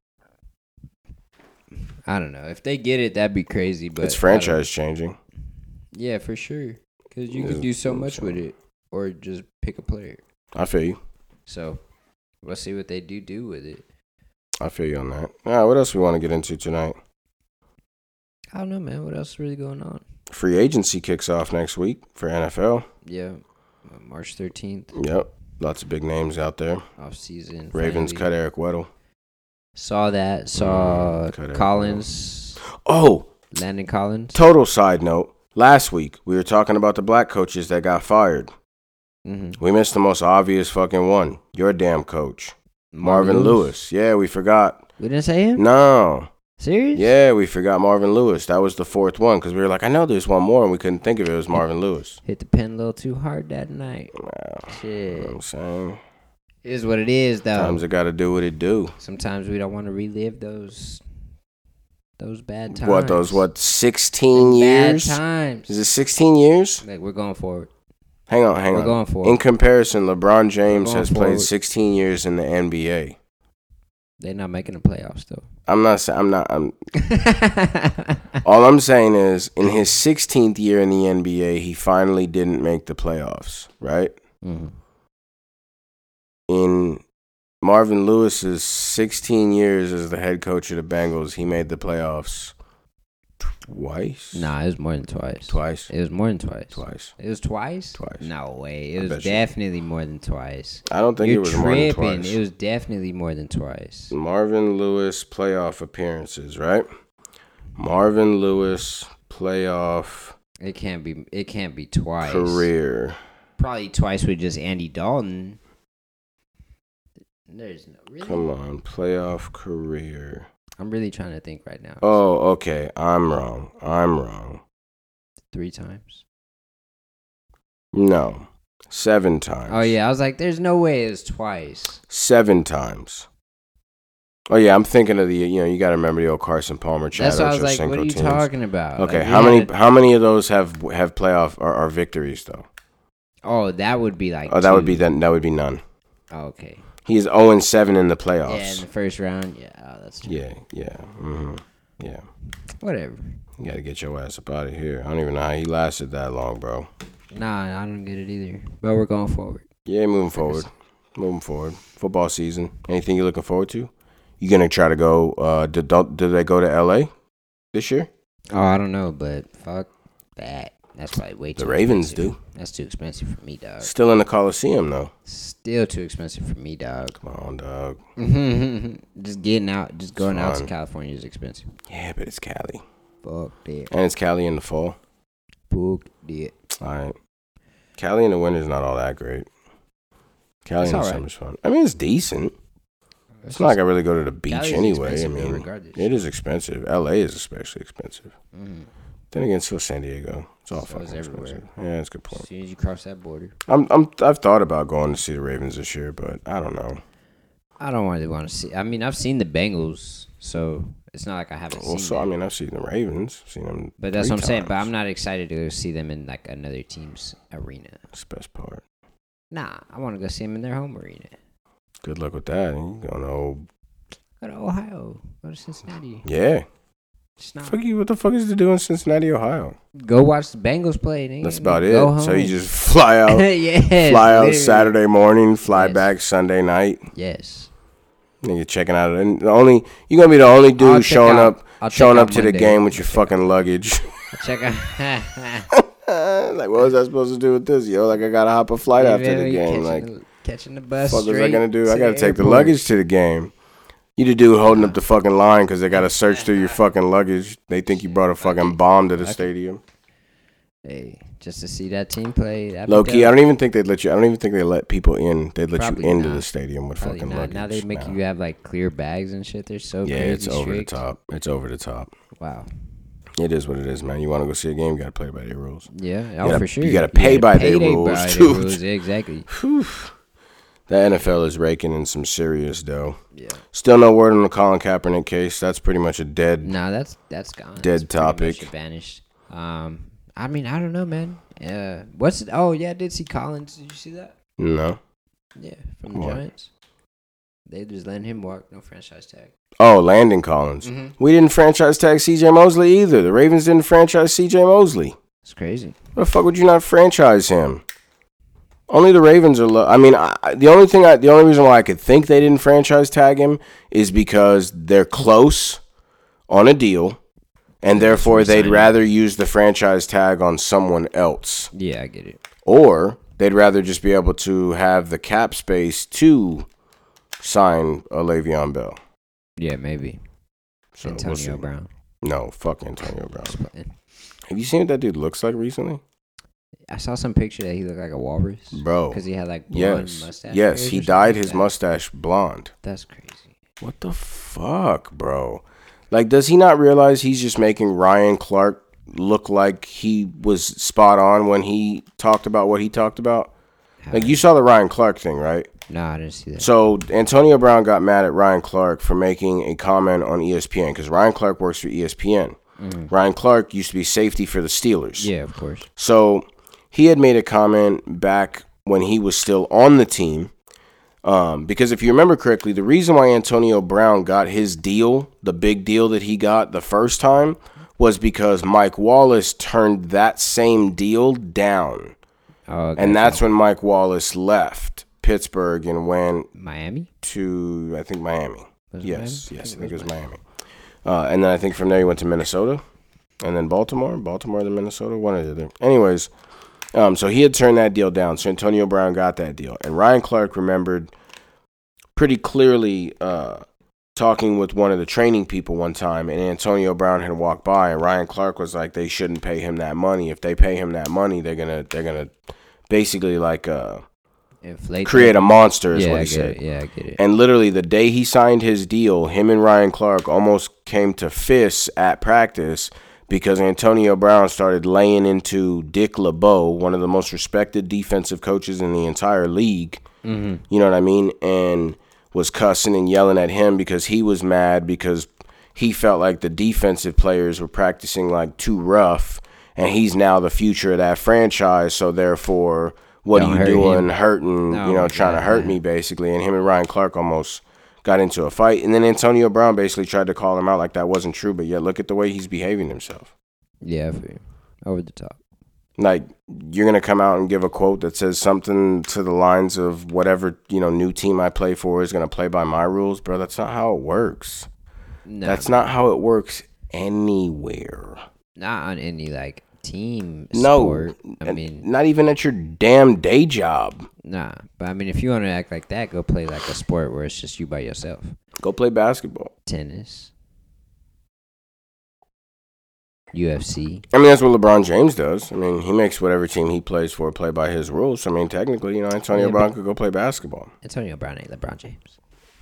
I don't know. If they get it, that'd be crazy. But it's franchise changing. Yeah, for sure. Because you could do so much with it. Or just pick a player. I feel you. So, we'll see what they do with it. I feel you on that. All right, what else we want to get into tonight? I don't know, man. What else is really going on? Free agency kicks off next week for NFL. Yeah, March 13th. Yep, lots of big names out there. Off-season. Ravens cut Eric Weddle. Saw that. Saw Collins. Oh! Landon Collins. Total side note. Last week, we were talking about the black coaches that got fired. Mm-hmm. We missed the most obvious fucking one. Your damn coach. Marvin Lewis. Yeah, we forgot. We didn't say him? No. Serious? Yeah, we forgot Marvin Lewis. That was the 4th one because we were like, I know there's one more, and we couldn't think of it. It was Marvin Lewis. Hit the pen a little too hard that night. Wow. Shit. You know what I'm saying? It is what it is, though. Sometimes it got to do what it do. Sometimes we don't want to relive those bad times. What, 16 years? Bad times. Is it 16 years? Like, we're going forward. Hang on. We're going forward. In comparison, LeBron James has played 16 years in the NBA. They're not making the playoffs, though. All I'm saying is, in his 16th year in the NBA, he finally didn't make the playoffs, right? Mm-hmm. In Marvin Lewis's 16 years as the head coach of the Bengals, he made the playoffs Twice? Nah, it was more than twice. Twice? It was more than twice. Twice. It was twice? Twice. No way. It was definitely more than twice. I don't think You're it was more than twice. It was definitely more than twice. Marvin Lewis playoff appearances, right? Marvin Lewis playoff. It can't be twice. Career. Probably twice with just Andy Dalton. There's no really. Come on, playoff career. I'm really trying to think right now. Oh, okay. I'm wrong. 3 times. No. 7 times. Oh yeah, I was like, there's no way it's twice. 7 times. Oh yeah, I'm thinking of the you got to remember the old Carson Palmer, Chad That's why I was like, Ochocinco what are you teams. talking about? Okay, like, how many of those have playoff are victories though? Oh, that would be like. Oh, that 2. would be none. Oh, okay. He's 0-7 in the playoffs. Yeah, in the first round. Yeah, that's true. Yeah. Mm-hmm. Yeah. Whatever. You got to get your ass up out of here. I don't even know how he lasted that long, bro. Nah, I don't get it either. But we're going forward. Yeah, moving forward. Football season. Anything you're looking forward to? You gonna try to go? Did they go to LA this year? Oh, I don't know, but fuck that. That's like way too. The Ravens expensive. do. That's too expensive for me, dog. Still in the Coliseum though. Still too expensive for me, dog. Come on, dog. Just going out to California is expensive. Yeah, but it's Cali. Fuck that. And it's Cali in the fall. Fuck that. All right. Cali in the winter is not all that great. Cali in the summer's fun. I mean, it's decent. It's not like I really go to the beach Cali's anyway. I mean, regardless. it is expensive. LA is especially expensive. Mm. Then again, so San Diego. It's all So fucking everywhere. expensive. Yeah, that's a good point. As soon as you cross that border. I've thought about going to see the Ravens this year, but I don't know. I don't really want to see. I mean, I've seen the Bengals, so it's not like I haven't seen them. I mean, I've seen the Ravens. Seen them. But that's what I'm saying. But I'm not excited to go see them in like another team's arena. That's the best part. Nah, I want to go see them in their home arena. Good luck with that. You going Go to Ohio. Go to Cincinnati. Yeah. What the fuck is to do in Cincinnati, Ohio? Go watch the Bengals play. Nigga. That's about it. Home. So you just fly out. Fly out Saturday morning. Fly back Sunday night. Yes. Nigga checking out, and you're gonna be the only dude showing up to the game with your fucking luggage. Check out. Like, what was I supposed to do with this? Yo, like I gotta hop a flight after the game. Catching the bus. What was I gonna do? I gotta take the luggage to the game. You the dude holding up the fucking line because they gotta search through your fucking luggage. They think you brought a fucking bomb to the stadium. Hey, just to see that team play. Low key, I don't even think they'd let you. I don't even think they let people in. They'd let Probably you into not. the stadium with Probably fucking not. luggage. Now they make you have like clear bags and shit. They're so crazy it's over strict. the top. It's over the top. Wow. It is what it is, man. You want to go see a game, you gotta play by their rules. Yeah, for sure. You gotta pay by their rules too. Exactly. The NFL is raking in some serious dough. Yeah. Still no word on the Colin Kaepernick case. That's pretty much a dead. Nah, that's gone. Dead topic. Vanished. I mean, I don't know, man. What's it? Oh yeah, I did see Collins. Did you see that? No. Yeah, from the Giants. They just letting him walk, no franchise tag. Oh, Landon Collins. Mm-hmm. We didn't franchise tag C.J. Mosley either. The Ravens didn't franchise C.J. Mosley. It's crazy. What the fuck would you not franchise him? Only the Ravens are. The only reason why I could think they didn't franchise tag him is because they're close on a deal, and therefore they'd rather use the franchise tag on someone else. Yeah, I get it. Or they'd rather just be able to have the cap space to sign a Le'Veon Bell. Yeah, maybe. So Antonio Brown. No, fuck Antonio Brown. Have you seen what that dude looks like recently? I saw some picture that he looked like a walrus. Bro. Because he had like blonde mustache. Yes, he dyed his mustache blonde. That's crazy. What the fuck, bro? Like, does he not realize he's just making Ryan Clark look like he was spot on when he talked about what he talked about? Like, you saw the Ryan Clark thing, right? No, I didn't see that. So, Antonio Brown got mad at Ryan Clark for making a comment on ESPN because Ryan Clark works for ESPN. Mm-hmm. Ryan Clark used to be safety for the Steelers. Yeah, of course. So, he had made a comment back when he was still on the team. Because if you remember correctly, the reason why Antonio Brown got his deal, the big deal that he got the first time, was because Mike Wallace turned that same deal down. Oh, okay. And that's when Mike Wallace left Pittsburgh and went Miami to, I think, Miami. Yes, Miami? I think it was Miami. And then I think from there he went to Minnesota. And then Baltimore, then Minnesota, one or the other. Anyways, so he had turned that deal down. So Antonio Brown got that deal. And Ryan Clark remembered pretty clearly talking with one of the training people one time, and Antonio Brown had walked by, and Ryan Clark was like, they shouldn't pay him that money. If they pay him that money, they're gonna basically like inflate create a monster, is yeah, what I he get said. it. Yeah, I get it. And literally the day he signed his deal, him and Ryan Clark almost came to fists at practice because Antonio Brown started laying into Dick LeBeau, one of the most respected defensive coaches in the entire league. Mm-hmm. You know what I mean? And was cussing and yelling at him because he was mad because he felt like the defensive players were practicing like too rough, and he's now the future of that franchise. So therefore, what are you doing, hurting, trying to hurt me, basically. And him and Ryan Clark almost got into a fight. And then Antonio Brown basically tried to call him out like that wasn't true, but yet look at the way he's behaving himself. Yeah, I feel you. Over the top. Like, you're going to come out and give a quote that says something to the lines of whatever, new team I play for is going to play by my rules, bro. That's not how it works. No, that's not how it works anywhere. Not on any, team sport. I mean, not even at your damn day job. Nah, but I mean, if you want to act like that, go play like a sport where it's just you by yourself. Go play basketball. Tennis. UFC. I mean, that's what LeBron James does. I mean, he makes whatever team he plays for play by his rules. I mean, technically, Antonio Brown could go play basketball. Antonio Brown ain't LeBron James.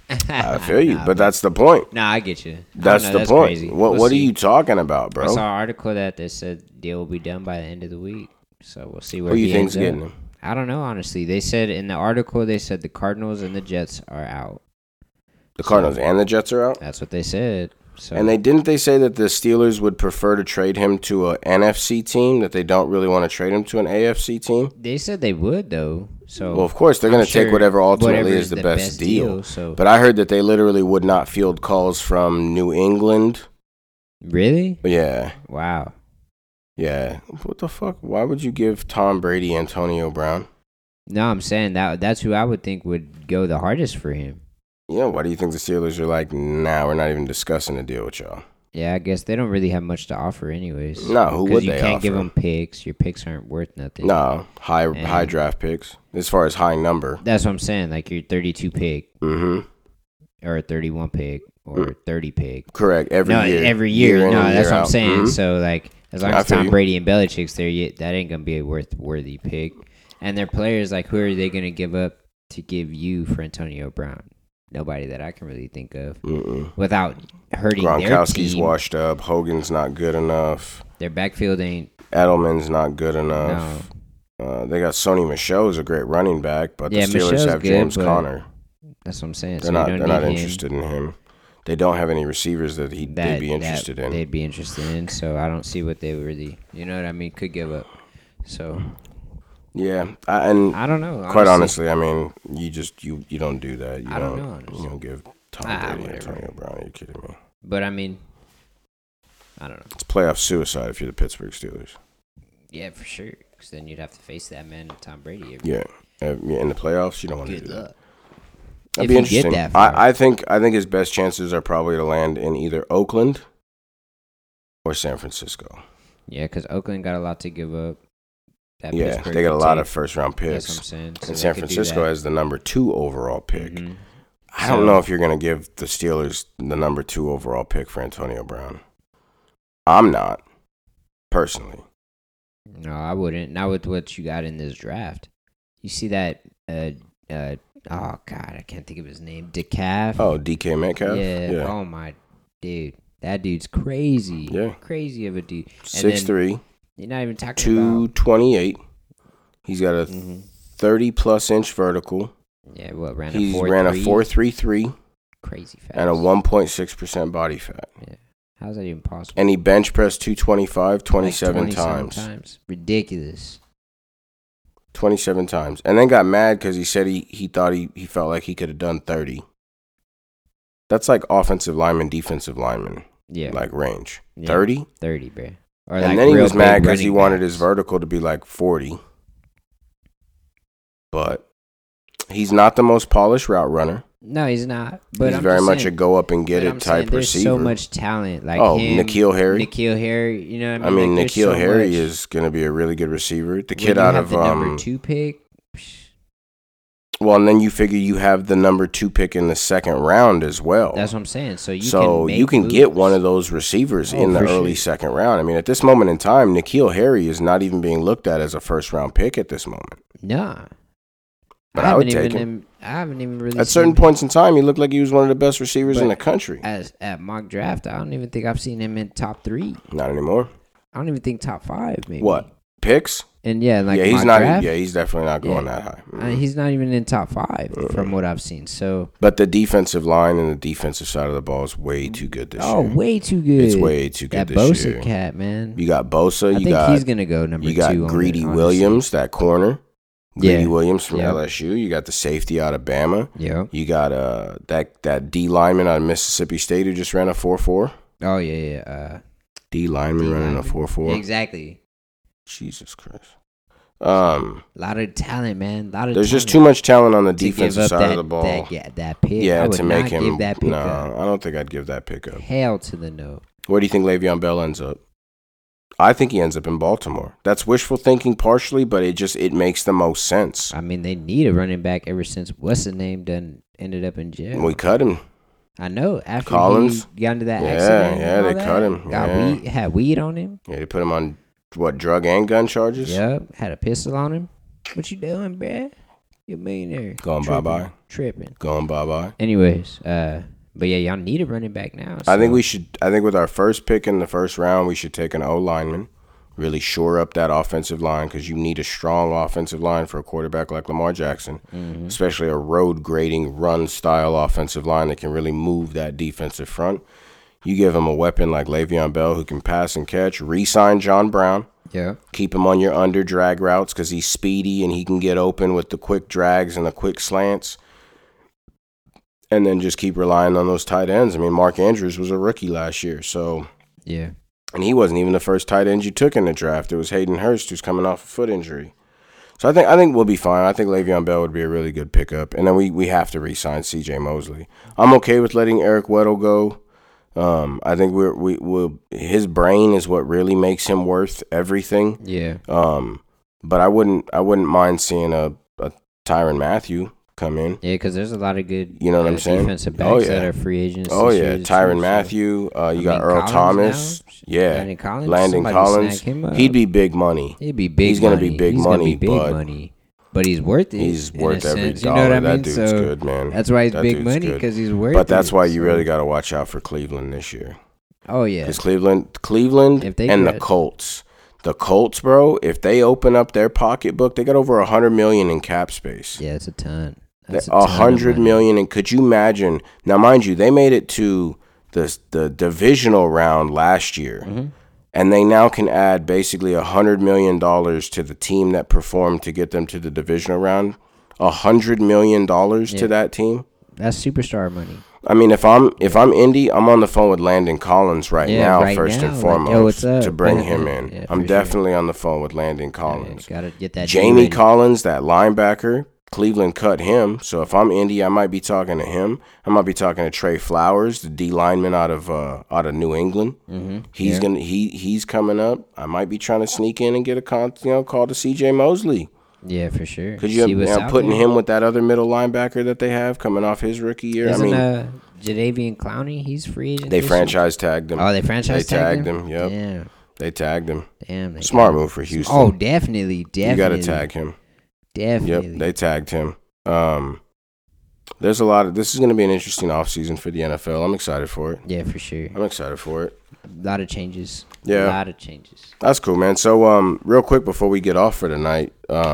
I feel you, but that's the point. Nah, I get you. That's the point. Crazy. What are you talking about, bro? I saw an article that they said deal will be done by the end of the week. So we'll see where Who you think's getting him? I don't know, honestly. They said in the article, the Cardinals and the Jets are out. The Cardinals and the Jets are out? That's what they said. So. And they say that the Steelers would prefer to trade him to an NFC team, that they don't really want to trade him to an AFC team? They said they would, though. So well, of course, they're going to take whatever ultimately is the best deal. So. But I heard that they literally would not field calls from New England. Really? Yeah. Wow. Yeah. What the fuck? Why would you give Tom Brady Antonio Brown? No, I'm saying that's who I would think would go the hardest for him. Yeah, why do you think the Steelers are like, nah, we're not even discussing a deal with y'all? Yeah, I guess they don't really have much to offer anyways. No, who would they offer? You can't give them picks. Your picks aren't worth nothing. No, high draft picks, as far as high number. That's what I'm saying, like your 32 pick. Mm-hmm. Or a 31 pick, or 30 pick. Correct, every year. Every year. No, that's what I'm saying. Mm-hmm. So, as long as Tom Brady and Belichick's there, that ain't going to be a worthy pick. And their players, who are they going to give up to give you for Antonio Brown? Nobody that I can really think of. Without hurting their team. Gronkowski's washed up. Hogan's not good enough. Their backfield ain't. Edelman's not good enough. No. They got Sony Michel, who's a great running back, but the Steelers Michel's have James Conner. That's what I'm saying. They're not interested in him. They don't have any receivers that they'd be interested in. They'd be interested in, so I don't see what they really, could give up. So. Yeah, I don't know. Quite honestly, I mean, you don't do that. I don't know. You don't give Tom Brady Antonio Brown. Are you kidding me? But I mean, I don't know. It's playoff suicide if you're the Pittsburgh Steelers. Yeah, for sure. Because then you'd have to face that man, Tom Brady. In the playoffs, you don't want to do that. That'd be interesting. I think his best chances are probably to land in either Oakland or San Francisco. Yeah, because Oakland got a lot to give up. Yeah, they got a lot of first-round picks. That's what I'm saying. So and San Francisco has the number 2 overall pick. Mm-hmm. I don't know if you're going to give the Steelers the number 2 overall pick for Antonio Brown. I'm not, personally. No, I wouldn't. Not with what you got in this draft. You see that, oh, God, I can't think of his name. DeCalf. Oh, DK Metcalf? Yeah. Oh, my dude. That dude's crazy. Yeah. Crazy of a dude. 6'3". You're not even talking 228. He's got a 30-plus inch vertical. Yeah, ran a 4.3? He ran a 4.33. Crazy fast. And a 1.6% body fat. Yeah. How's that even possible? And he bench pressed 225 27 times. Ridiculous. 27 times. And then got mad because he said he thought he felt like he could have done 30. That's like offensive lineman, defensive lineman. Yeah. Like range. Yeah. 30? 30, bro. And then he was mad because he wanted his vertical to be like 40. But he's not the most polished route runner. No, he's not. But He's I'm very just much saying, a go up and get but it I'm saying type there's receiver. so much talent. Like him, N'Keal Harry. N'Keal Harry. You know what I I mean? mean, Like, there's N'Keal so Harry much. is going to be a really good receiver. The When kid you out have of the number 2 pick. well, and then you figure you have the number 2 pick in the second round as well. That's what I'm saying. So you can get one of those receivers in the early second round. I mean, at this moment in time, N'Keal Harry is not even being looked at as a first round pick at this moment. Nah. But I would take him. I haven't even really. At certain points in time, he looked like he was one of the best receivers in the country. At mock draft, I don't even think I've seen him in top 3. Not anymore. I don't even think top 5. Maybe what picks? And like he's mock not. draft, He's definitely not going that high. He's not even in top 5 from what I've seen. So, but the defensive line and the defensive side of the ball is way too good this year. Oh, way too good. It's way too good that this year. Bosa cat, man. You got Bosa. I think he's gonna go number 2. You got Greedy Williams, that corner. Greedy Williams from Yep. LSU. You got the safety out of Bama. Yeah. You got that D lineman out of Mississippi State who just ran a 4.4. Oh yeah. D lineman running a 4.4. Exactly. Jesus Christ. A lot of talent, man. There's just too much talent on the defensive side of the ball. That pick. Yeah, I would to make not him. give that pick no, up. I don't think I'd give that pick up. Hell to the no. Where do you think Le'Veon Bell ends up? I think he ends up in Baltimore. That's wishful thinking partially, but it makes the most sense. I mean, they need a running back ever since what's the name done ended up in jail. We cut him. I know. After Collins? he got into that accident. Yeah, they cut him. Had weed on him. Yeah, they put him on drug and gun charges? Yep. Had a pistol on him. What you doing, bruh? You're a millionaire. Going bye-bye. Tripping. Going bye-bye. Anyways, but yeah, y'all need a running back now. So. I think with our first pick in the first round, we should take an O lineman, really shore up that offensive line because you need a strong offensive line for a quarterback like Lamar Jackson, especially a road grading run style offensive line that can really move that defensive front. You give him a weapon like Le'Veon Bell who can pass and catch, re-sign John Brown. Yeah. Keep him on your under drag routes because he's speedy and he can get open with the quick drags and the quick slants. And then just keep relying on those tight ends. I mean, Mark Andrews was a rookie last year, so yeah. And he wasn't even the first tight end you took in the draft. It was Hayden Hurst who's coming off a foot injury. So I think we'll be fine. I think Le'Veon Bell would be a really good pickup. And then we have to re-sign C.J. Mosley. I'm okay with letting Eric Weddle go. I think his brain is what really makes him worth everything. Yeah. But I wouldn't mind seeing a Tyrann Mathieu come in. Yeah, because there's a lot of good, you know what I'm saying? Defensive backs that are free agents. Oh yeah, Tyrann Mathieu. You got Earl Thomas. Now? Yeah, Landon Collins. He'd be big money. He'd be big. He's gonna be big money, but he's worth it. He's worth every sense. dollar. You know what I That mean? dude's good, man. That's why he's big money because he's worth it. But that's why you really got to watch out for Cleveland this year. Oh yeah, because Cleveland and the Colts. The Colts, bro, if they open up their pocketbook, they got over $100 million in cap space. Yeah, it's a ton. $100 million, and could you imagine? Now, mind you, they made it to the divisional round last year, and they now can add basically $100 million to the team that performed to get them to the divisional round. $100 million to that team. That's superstar money. I mean, if I'm Indy, I'm on the phone with Landon Collins right now, first and foremost, to bring him in. Yeah, I'm definitely on the phone with Landon Collins. Gotta get that. Jamie Collins, that linebacker, Cleveland cut him. So if I'm Indy, I might be talking to him. I might be talking to Trey Flowers, the D lineman out of New England. He's coming up. I might be trying to sneak in and get a call to C.J. Mosley. Yeah, for sure. Could you putting him with that other middle linebacker that they have coming off his rookie year? Isn't Jadeveon Clowney? He's free agent. They franchise tagged him. Oh, they tagged him. Yep. Yeah. They tagged him. Damn. Smart move for Houston. Oh, definitely. You got to tag him. Definitely. Yep, they tagged him. There's a lot of. This is going to be an interesting offseason for the NFL. I'm excited for it. Yeah, for sure. I'm excited for it. A lot of changes. Yeah. A lot of changes. That's cool, man. So, real quick before we get off for tonight,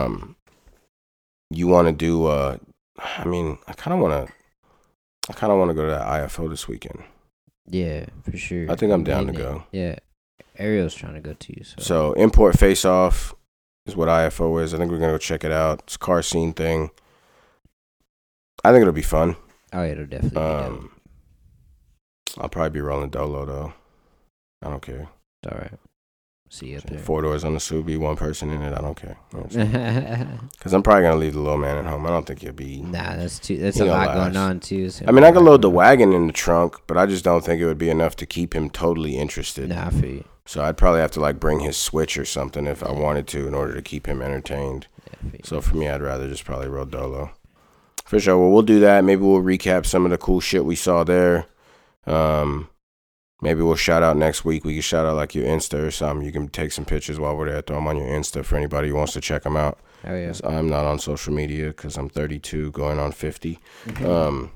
you want to do? I kind of want to go to that IFO this weekend. Yeah, for sure. I think I'm down to go. Yeah, Ariel's trying to go too. So Import Face Off is what IFO is. I think we're gonna go check it out. It's a car scene thing. I think it'll be fun. Oh, yeah, it'll definitely be I'll probably be rolling Dolo though. I don't care. It's all right. See you up there. 4 doors on the Subi, one person in it. I don't care. Because I'm probably gonna leave the little man at home. I don't think he'll be. Nah, that's a lot going on too. So I mean, I could load the wagon in the trunk, but I just don't think it would be enough to keep him totally interested. Nah, I feel you. So I'd probably have to like bring his Switch or something if I wanted to in order to keep him entertained. Yeah, so for me, I'd rather just probably roll dolo. For sure. Well, we'll do that. Maybe we'll recap some of the cool shit we saw there. Maybe we'll shout out next week. We can shout out like your Insta or something. You can take some pictures while we're there. Throw them on your Insta for anybody who wants to check them out. Oh, yeah. I'm not on social media because I'm 32 going on 50. Mm-hmm.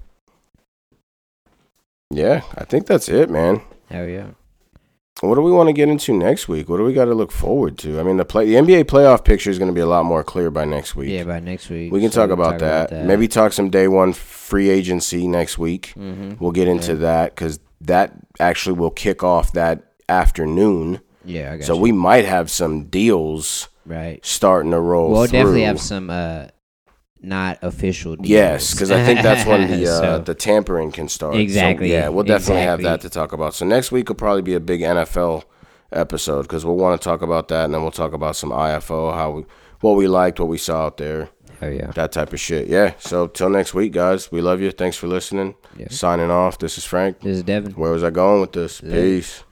Yeah, I think that's it, man. Hell yeah. What do we want to get into next week? What do we got to look forward to? I mean, the NBA playoff picture is going to be a lot more clear by next week. Yeah, by next week. We can talk about that. Maybe talk some day one free agency next week. Mm-hmm. We'll get into that because that actually will kick off that afternoon. Yeah, I got so you. we might have some deals starting to roll We'll through. definitely have some not official deals. Yes, because I think that's when the tampering can start. Exactly. So, yeah, we'll definitely have that to talk about. So next week will probably be a big NFL episode because we'll want to talk about that, and then we'll talk about some IFO, what we liked, what we saw out there. Oh, yeah. That type of shit. Yeah, so till next week, guys. We love you. Thanks for listening. Yeah. Signing off. This is Frank. This is Devin. Where was I going with this? Yeah. Peace.